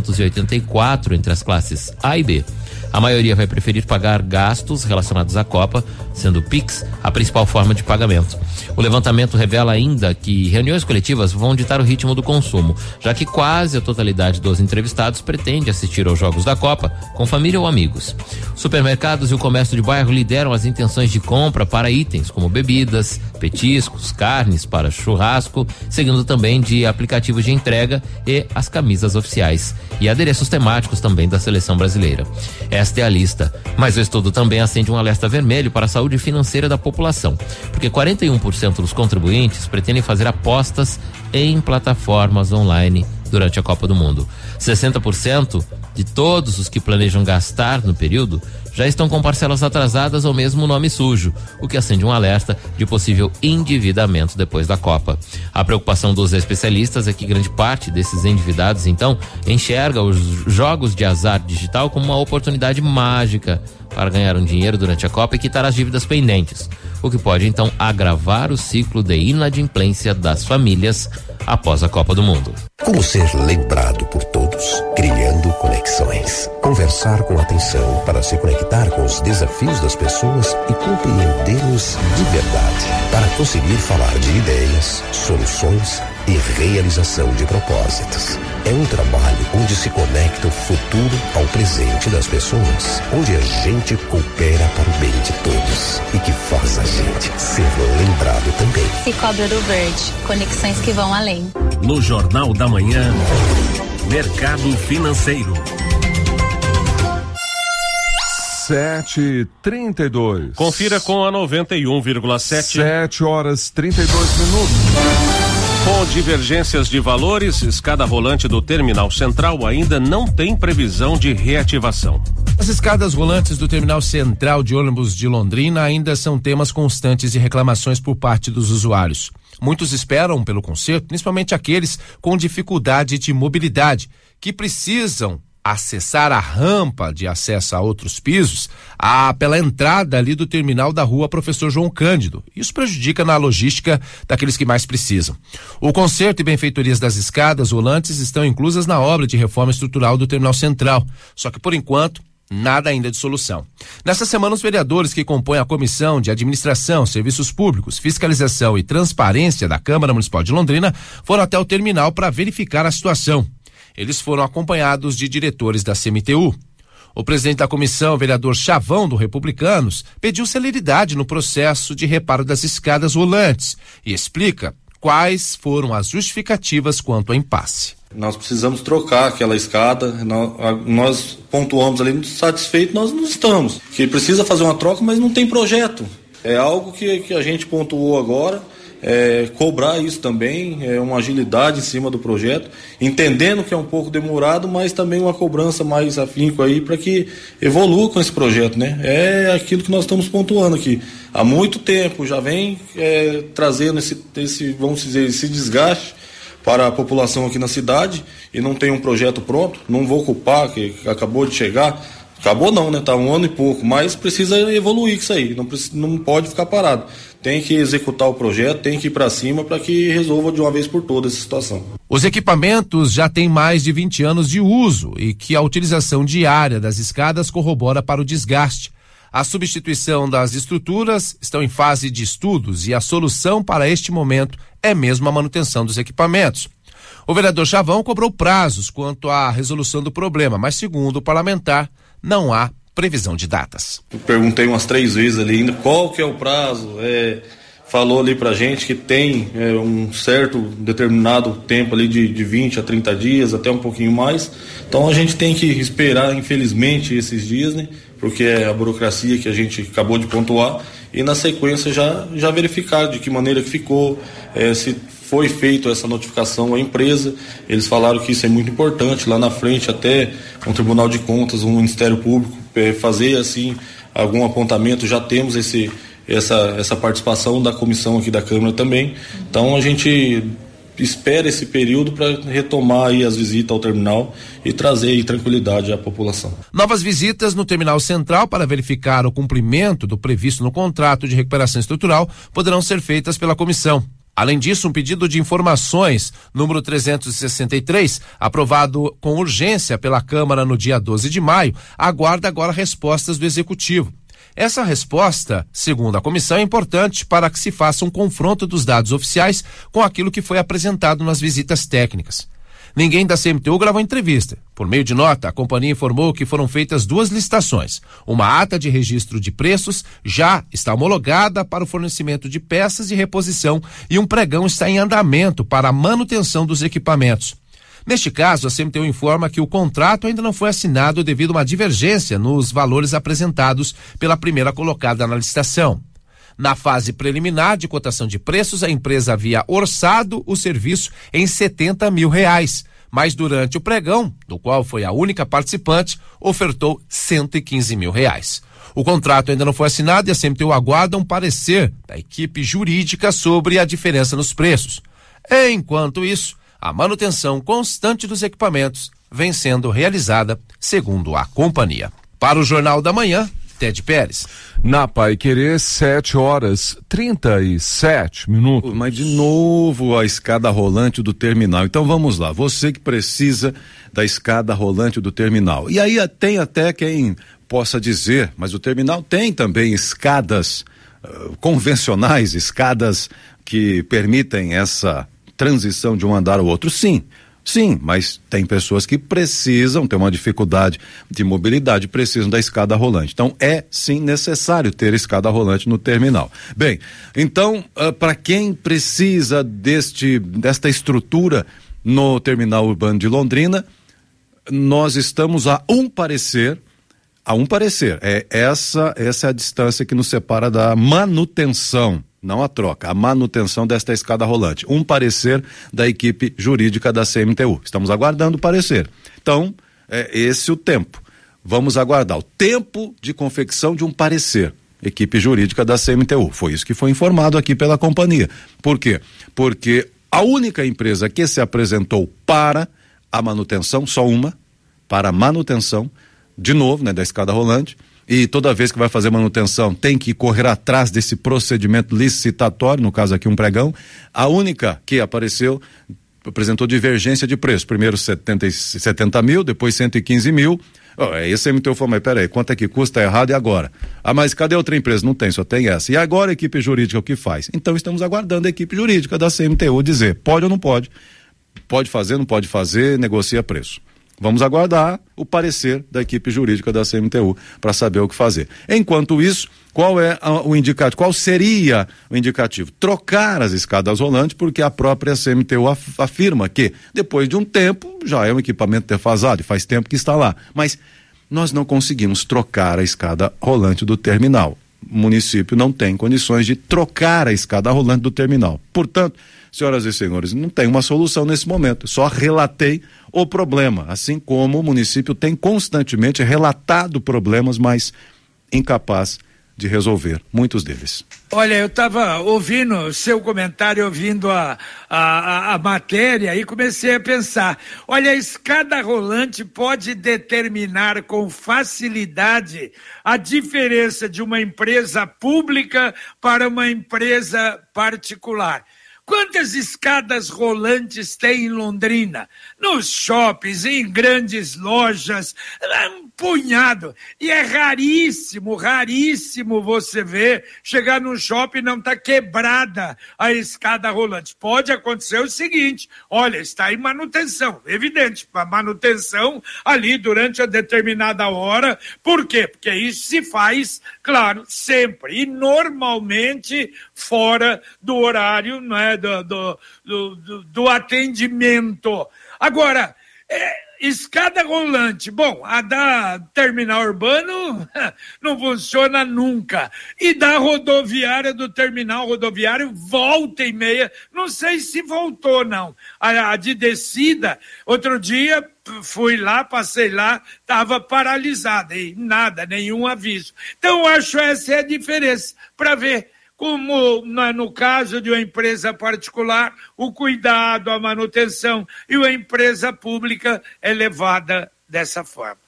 784 entre as classes A e B. A maioria vai preferir pagar gastos relacionados à Copa, sendo o Pix a principal forma de pagamento. O levantamento revela ainda que reuniões coletivas vão ditar o ritmo do consumo, já que quase a totalidade dos entrevistados pretende assistir aos jogos da Copa com família ou amigos. Supermercados e o comércio de bairro lideram as intenções de compra para itens como bebidas, petiscos, carnes para churrasco, seguindo também de aplicativos de entrega e as camisas oficiais e adereços temáticos também da seleção brasileira. Esta é a lista, mas o estudo também acende um alerta vermelho para a saúde financeira da população, porque 41% dos contribuintes pretendem fazer apostas em plataformas online durante a Copa do Mundo. 60% de todos os que planejam gastar no período já estão com parcelas atrasadas ou mesmo nome sujo, o que acende um alerta de possível endividamento depois da Copa. A preocupação dos especialistas é que grande parte desses endividados, então, enxerga os jogos de azar digital como uma oportunidade mágica para ganhar um dinheiro durante a Copa e quitar as dívidas pendentes, o que pode então agravar o ciclo de inadimplência das famílias após a Copa do Mundo. Como ser lembrado por todos, criando conexões. Conversar com atenção para se conectar com os desafios das pessoas e compreendê-los de verdade. Para conseguir falar de ideias, soluções e realização de propósitos. É um trabalho onde se conecta o futuro ao presente das pessoas, onde a gente coopera para o bem de todos e que faz a gente ser lembrado também. Cicobi Ouro Verde, conexões que vão além. No Jornal da Manhã, Mercado Financeiro. 7h32. Confira com a 91,7. 7h32. Com divergências de valores, escada rolante do Terminal Central ainda não tem previsão de reativação. As escadas rolantes do Terminal Central de ônibus de Londrina ainda são temas constantes de reclamações por parte dos usuários. Muitos esperam pelo conserto, principalmente aqueles com dificuldade de mobilidade, que precisam acessar a rampa de acesso a outros pisos pela entrada ali do terminal da rua Professor João Cândido. Isso prejudica na logística daqueles que mais precisam. O conserto e benfeitorias das escadas rolantes estão inclusas na obra de reforma estrutural do Terminal Central, só que por enquanto nada ainda de solução. Nesta semana, os vereadores que compõem a Comissão de Administração, Serviços Públicos, Fiscalização e Transparência da Câmara Municipal de Londrina foram até o terminal para verificar a situação. Eles foram acompanhados de diretores da CMTU. O presidente da comissão, o vereador Chavão, do Republicanos, pediu celeridade no processo de reparo das escadas rolantes e explica quais foram as justificativas quanto ao impasse. Nós precisamos trocar aquela escada, nós pontuamos ali, satisfeitos nós não estamos. Que precisa fazer uma troca, mas não tem projeto. É algo que a gente pontuou agora. Cobrar isso também, uma agilidade em cima do projeto, entendendo que é um pouco demorado, mas também uma cobrança mais afinco aí para que evolua com esse projeto, né? É aquilo que nós estamos pontuando aqui. Há muito tempo já vem trazendo vamos dizer, esse desgaste para a população aqui na cidade e não tem um projeto pronto. Não vou culpar que acabou de chegar. Acabou não, né? Tá 1 ano e pouco, mas precisa evoluir isso aí, não pode ficar parado. Tem que executar o projeto, tem que ir para cima para que resolva de uma vez por todas essa situação. Os equipamentos já têm mais de 20 anos de uso e que a utilização diária das escadas corrobora para o desgaste. A substituição das estruturas estão em fase de estudos e a solução para este momento é mesmo a manutenção dos equipamentos. O vereador Chavão cobrou prazos quanto à resolução do problema, mas segundo o parlamentar, não há previsão de datas. Eu perguntei umas 3 vezes ali ainda qual que é o prazo, falou ali pra gente que tem um certo determinado tempo ali de 20 a 30 dias, até um pouquinho mais, então a gente tem que esperar infelizmente esses dias, né, porque é a burocracia que a gente acabou de pontuar e na sequência já verificar de que maneira que ficou, se foi feita essa notificação à empresa. Eles falaram que isso é muito importante, lá na frente até um Tribunal de Contas, um Ministério Público, fazer assim algum apontamento, já temos essa participação da comissão aqui da Câmara também, então a gente espera esse período para retomar aí as visitas ao terminal e trazer aí tranquilidade à população. Novas visitas no Terminal Central para verificar o cumprimento do previsto no contrato de recuperação estrutural poderão ser feitas pela comissão. Além disso, um pedido de informações, número 363, aprovado com urgência pela Câmara no dia 12 de maio, aguarda agora respostas do Executivo. Essa resposta, segundo a comissão, é importante para que se faça um confronto dos dados oficiais com aquilo que foi apresentado nas visitas técnicas. Ninguém da CMTU gravou entrevista. Por meio de nota, a companhia informou que foram feitas 2 licitações. Uma ata de registro de preços já está homologada para o fornecimento de peças de reposição e um pregão está em andamento para a manutenção dos equipamentos. Neste caso, a CMTU informa que o contrato ainda não foi assinado devido a uma divergência nos valores apresentados pela primeira colocada na licitação. Na fase preliminar de cotação de preços, a empresa havia orçado o serviço em R$70 mil, mas durante o pregão, do qual foi a única participante, ofertou R$115 mil. O contrato ainda não foi assinado e a CMTU aguarda um parecer da equipe jurídica sobre a diferença nos preços. Enquanto isso, a manutenção constante dos equipamentos vem sendo realizada, segundo a companhia. Para o Jornal da Manhã, Ted Pérez. Na Paiquerê, 7h37. Mas de novo a escada rolante do terminal. Então vamos lá, você que precisa da escada rolante do terminal. E aí tem até quem possa dizer, mas o terminal tem também escadas convencionais, escadas que permitem essa transição de um andar ao outro. Sim, mas tem pessoas que precisam ter uma dificuldade de mobilidade, precisam da escada rolante. Então é sim necessário ter escada rolante no terminal. Bem, então para quem precisa desta estrutura no terminal urbano de Londrina, nós estamos a um parecer. Essa é a distância que nos separa da manutenção, não a troca, a manutenção desta escada rolante. Um parecer da equipe jurídica da CMTU. Estamos aguardando o parecer. Então, esse o tempo. Vamos aguardar o tempo de confecção de um parecer. Equipe jurídica da CMTU. Foi isso que foi informado aqui pela companhia. Por quê? Porque a única empresa que se apresentou para a manutenção, só uma, para a manutenção, de novo, da escada rolante, e toda vez que vai fazer manutenção tem que correr atrás desse procedimento licitatório, no caso aqui um pregão. A única que apareceu apresentou divergência de preço, primeiro 70 mil, depois 115 mil. Esse MTU falou, mas peraí, quanto é que custa? Errado, e agora? Mas cadê outra empresa? Não tem, só tem essa. E agora a equipe jurídica o que faz? Então estamos aguardando a equipe jurídica da CMTU dizer, pode ou não pode? Pode fazer, não pode fazer, negocia preço. Vamos aguardar o parecer da equipe jurídica da CMTU para saber o que fazer. Enquanto isso, qual seria o indicativo? Trocar as escadas rolantes, porque a própria CMTU afirma que depois de um tempo já é um equipamento defasado e faz tempo que está lá. Mas nós não conseguimos trocar a escada rolante do terminal. O município não tem condições de trocar a escada rolante do terminal. Portanto, senhoras e senhores, não tem uma solução nesse momento. Só relatei o problema, assim como o município tem constantemente relatado problemas, mas incapaz de resolver muitos deles. Olha, eu estava ouvindo seu comentário, ouvindo a matéria e comecei a pensar, olha, a escada rolante pode determinar com facilidade a diferença de uma empresa pública para uma empresa particular. Quantas escadas rolantes tem em Londrina? Nos shoppings, em grandes lojas, um punhado. E é raríssimo você ver chegar num shopping e não tá quebrada a escada rolante. Pode acontecer o seguinte, olha, está em manutenção, evidente, a manutenção ali durante a determinada hora. Por quê? Porque isso se faz, claro, sempre e normalmente fora do horário, não é? Do atendimento. Agora, escada rolante, bom, a da terminal urbano não funciona nunca, e da rodoviária, do terminal rodoviário, volta e meia, não sei se voltou não, a de descida, outro dia fui lá, passei lá, estava paralisada, e nada, nenhum aviso. Então eu acho essa é a diferença, para ver como no caso de uma empresa particular, o cuidado, a manutenção, e uma empresa pública é levada dessa forma.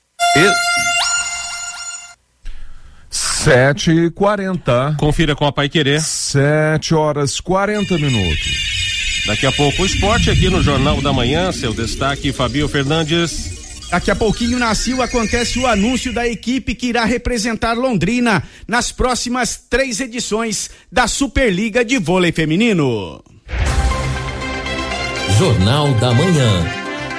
7h40. Confira com a Paiquerê. 7h40. Daqui a pouco o esporte aqui no Jornal da Manhã, seu destaque, Fabio Fernandes. Daqui a pouquinho na Sil acontece o anúncio da equipe que irá representar Londrina nas próximas 3 edições da Superliga de Vôlei Feminino. Jornal da Manhã.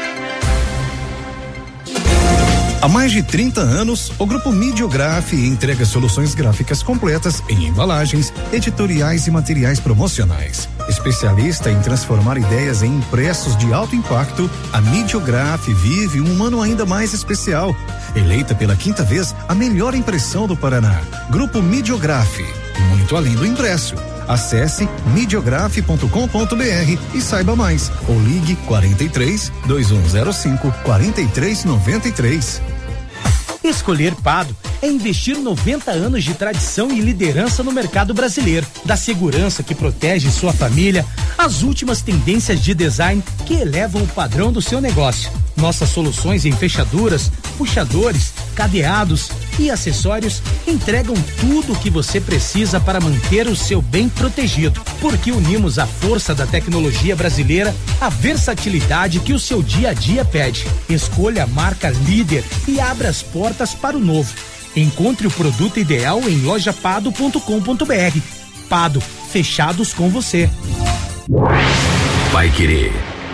Há mais de 30 anos, o Grupo Midiograf entrega soluções gráficas completas em embalagens, editoriais e materiais promocionais. Especialista em transformar ideias em impressos de alto impacto, a Midiograf vive um ano ainda mais especial. Eleita pela 5ª vez a melhor impressão do Paraná. Grupo Midiograf, muito além do impresso. Acesse midiografe.com.br e saiba mais. Ou ligue 43 2105 4393. Escolher Pado é investir 90 anos de tradição e liderança no mercado brasileiro. Da segurança que protege sua família, às últimas tendências de design que elevam o padrão do seu negócio. Nossas soluções em fechaduras, puxadores, cadeados e acessórios entregam tudo o que você precisa para manter o seu bem protegido. Porque unimos a força da tecnologia brasileira à versatilidade que o seu dia a dia pede. Escolha a marca líder e abra as portas para o novo. Encontre o produto ideal em lojapado.com.br. Pado, fechados com você. Paiquerê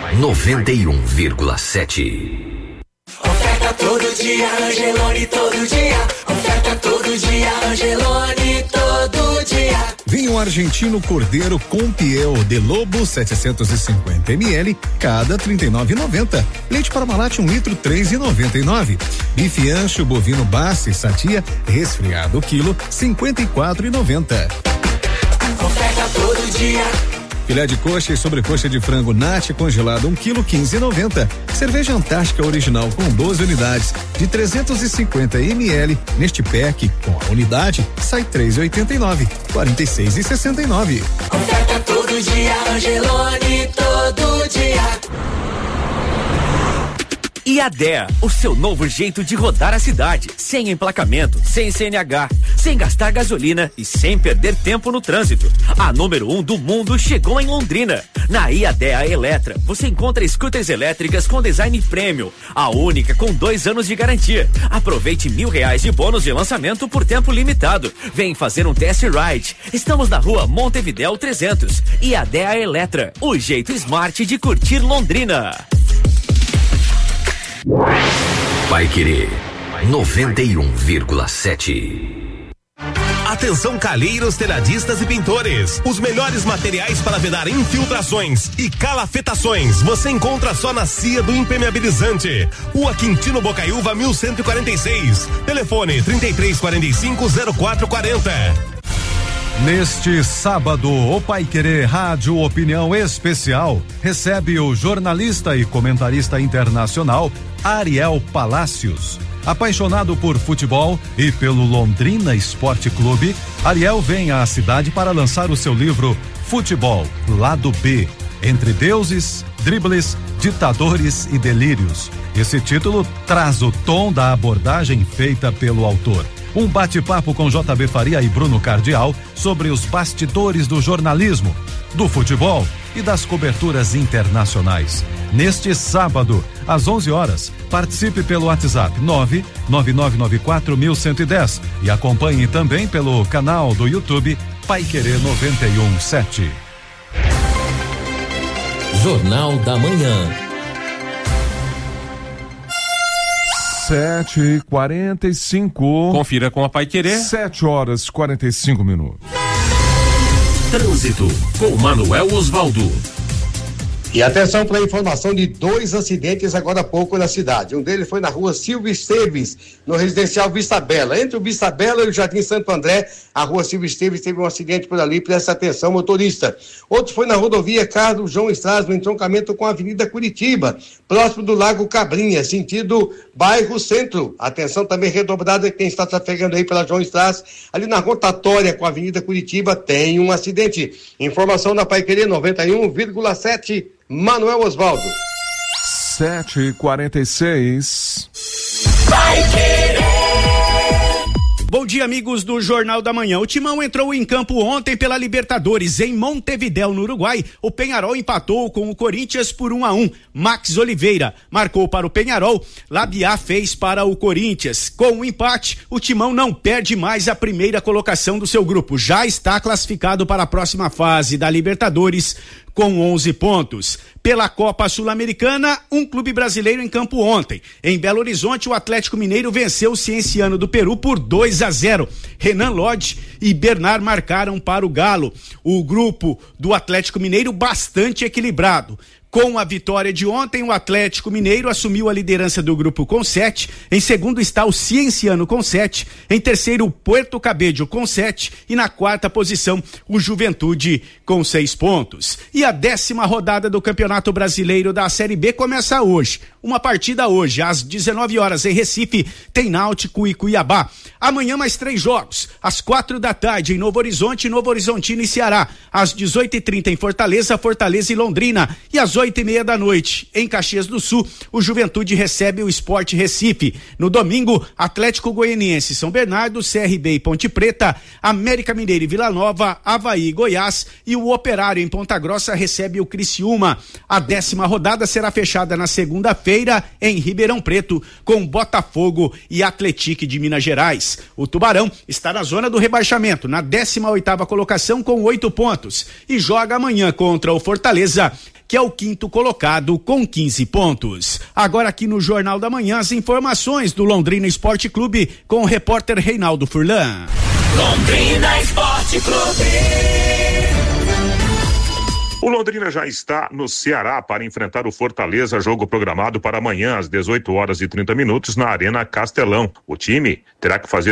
91,7. Oferta todo dia, Angelone todo dia. Oferta todo dia, Angelone todo dia. Vinho argentino Cordeiro com Piel de Lobo 750 ml, cada 39,90. Leite Parmalat 1 litro 3,99. Bife ancho bovino Bassi Satia resfriado quilo 54,90. Oferta todo dia. Filé de coxa e sobrecoxa de frango Nati congelado 1 kg 15,90. Cerveja Antártica original com 12 unidades de 350 ml. Neste pack com a unidade sai 3,89, 46,69. Oferta todo dia, Angelone todo dia. IADEA, o seu novo jeito de rodar a cidade, sem emplacamento, sem CNH, sem gastar gasolina e sem perder tempo no trânsito. A número 1 do mundo chegou em Londrina. Na IADEA Eletra, você encontra scooters elétricas com design premium, a única com 2 anos de garantia. Aproveite R$1.000 de bônus de lançamento por tempo limitado. Vem fazer um test ride. Estamos na rua Montevidéu 300. IADEA Eletra, o jeito smart de curtir Londrina. Paiquerê 91,7. Atenção calheiros, telhadistas e pintores. Os melhores materiais para vedar infiltrações e calafetações você encontra só na Cia do Impermeabilizante. Rua Quintino Bocaiúva 1146. Telefone 3345-0440. Neste sábado, o Paiquerê Rádio Opinião Especial recebe o jornalista e comentarista internacional Ariel Palacios. Apaixonado por futebol e pelo Londrina Esporte Clube, Ariel vem à cidade para lançar o seu livro Futebol, Lado B, Entre Deuses, Dribles, Ditadores e Delírios. Esse título traz o tom da abordagem feita pelo autor. Um bate-papo com JB Faria e Bruno Cardial sobre os bastidores do jornalismo, do futebol e das coberturas internacionais. Neste sábado, às 11 horas, participe pelo WhatsApp 999941110 e acompanhe também pelo canal do YouTube Paiquerê 91,7. Jornal da Manhã. 7h45. Confira com a Paiquerê. 7h45. Trânsito com Manuel Osvaldo. E atenção para a informação de 2 acidentes agora há pouco na cidade. Um deles foi na rua Silvio Esteves, no residencial Vista Bela. Entre o Vista Bela e o Jardim Santo André, a rua Silvio Esteves teve um acidente por ali, presta atenção, motorista. Outro foi na rodovia Carlos João Estrada, no entroncamento com a Avenida Curitiba, próximo do Lago Cabrinha, sentido bairro Centro. Atenção também redobrada quem está trafegando aí pela João Estrada, ali na rotatória com a Avenida Curitiba, tem um acidente. Informação na Paiquerê 91,7. Manuel Osvaldo. 7h46. Bom dia, amigos do Jornal da Manhã. O Timão entrou em campo ontem pela Libertadores em Montevidéu, no Uruguai. O Peñarol empatou com o Corinthians por 1-1. Max Oliveira marcou para o Peñarol. Labiá fez para o Corinthians. Com o empate, o Timão não perde mais a primeira colocação do seu grupo. Já está classificado para a próxima fase da Libertadores com 11 pontos. Pela Copa Sul-Americana, um clube brasileiro em campo ontem. Em Belo Horizonte, o Atlético Mineiro venceu o Cienciano do Peru por 2-0. Renan Lodge e Bernard marcaram para o Galo. O grupo do Atlético Mineiro bastante equilibrado, Com a vitória de ontem, o Atlético Mineiro assumiu a liderança do grupo com 7. Em segundo está o Cienciano com 7. Em terceiro, o Puerto Cabello com 7. E na quarta posição, o Juventude com 6 pontos. E a 10ª rodada do Campeonato Brasileiro da Série B começa hoje. Uma partida hoje, às 19 horas em Recife, tem Náutico e Cuiabá. Amanhã mais 3 jogos. Às 4 da tarde em Novo Horizonte, Novo Horizontino e Ceará. Às 18h30 em Fortaleza, Fortaleza e Londrina. E às 8h30 da noite, em Caxias do Sul, o Juventude recebe o Sport Recife. No domingo, Atlético Goianiense, São Bernardo, CRB e Ponte Preta, América Mineiro e Vila Nova, Avaí e Goiás, e o Operário em Ponta Grossa recebe o Criciúma. A 10ª rodada será fechada na segunda-feira em Ribeirão Preto, com Botafogo e Atlético de Minas Gerais. O Tubarão está na zona do rebaixamento, na 18ª colocação com 8 pontos, e joga amanhã contra o Fortaleza, que é o 5º colocado com 15 pontos. Agora aqui no Jornal da Manhã, as informações do Londrina Esporte Clube com o repórter Reinaldo Furlan. Londrina Esporte Clube. O Londrina já está no Ceará para enfrentar o Fortaleza, jogo programado para amanhã às 18h30 na Arena Castelão. O time terá que fazer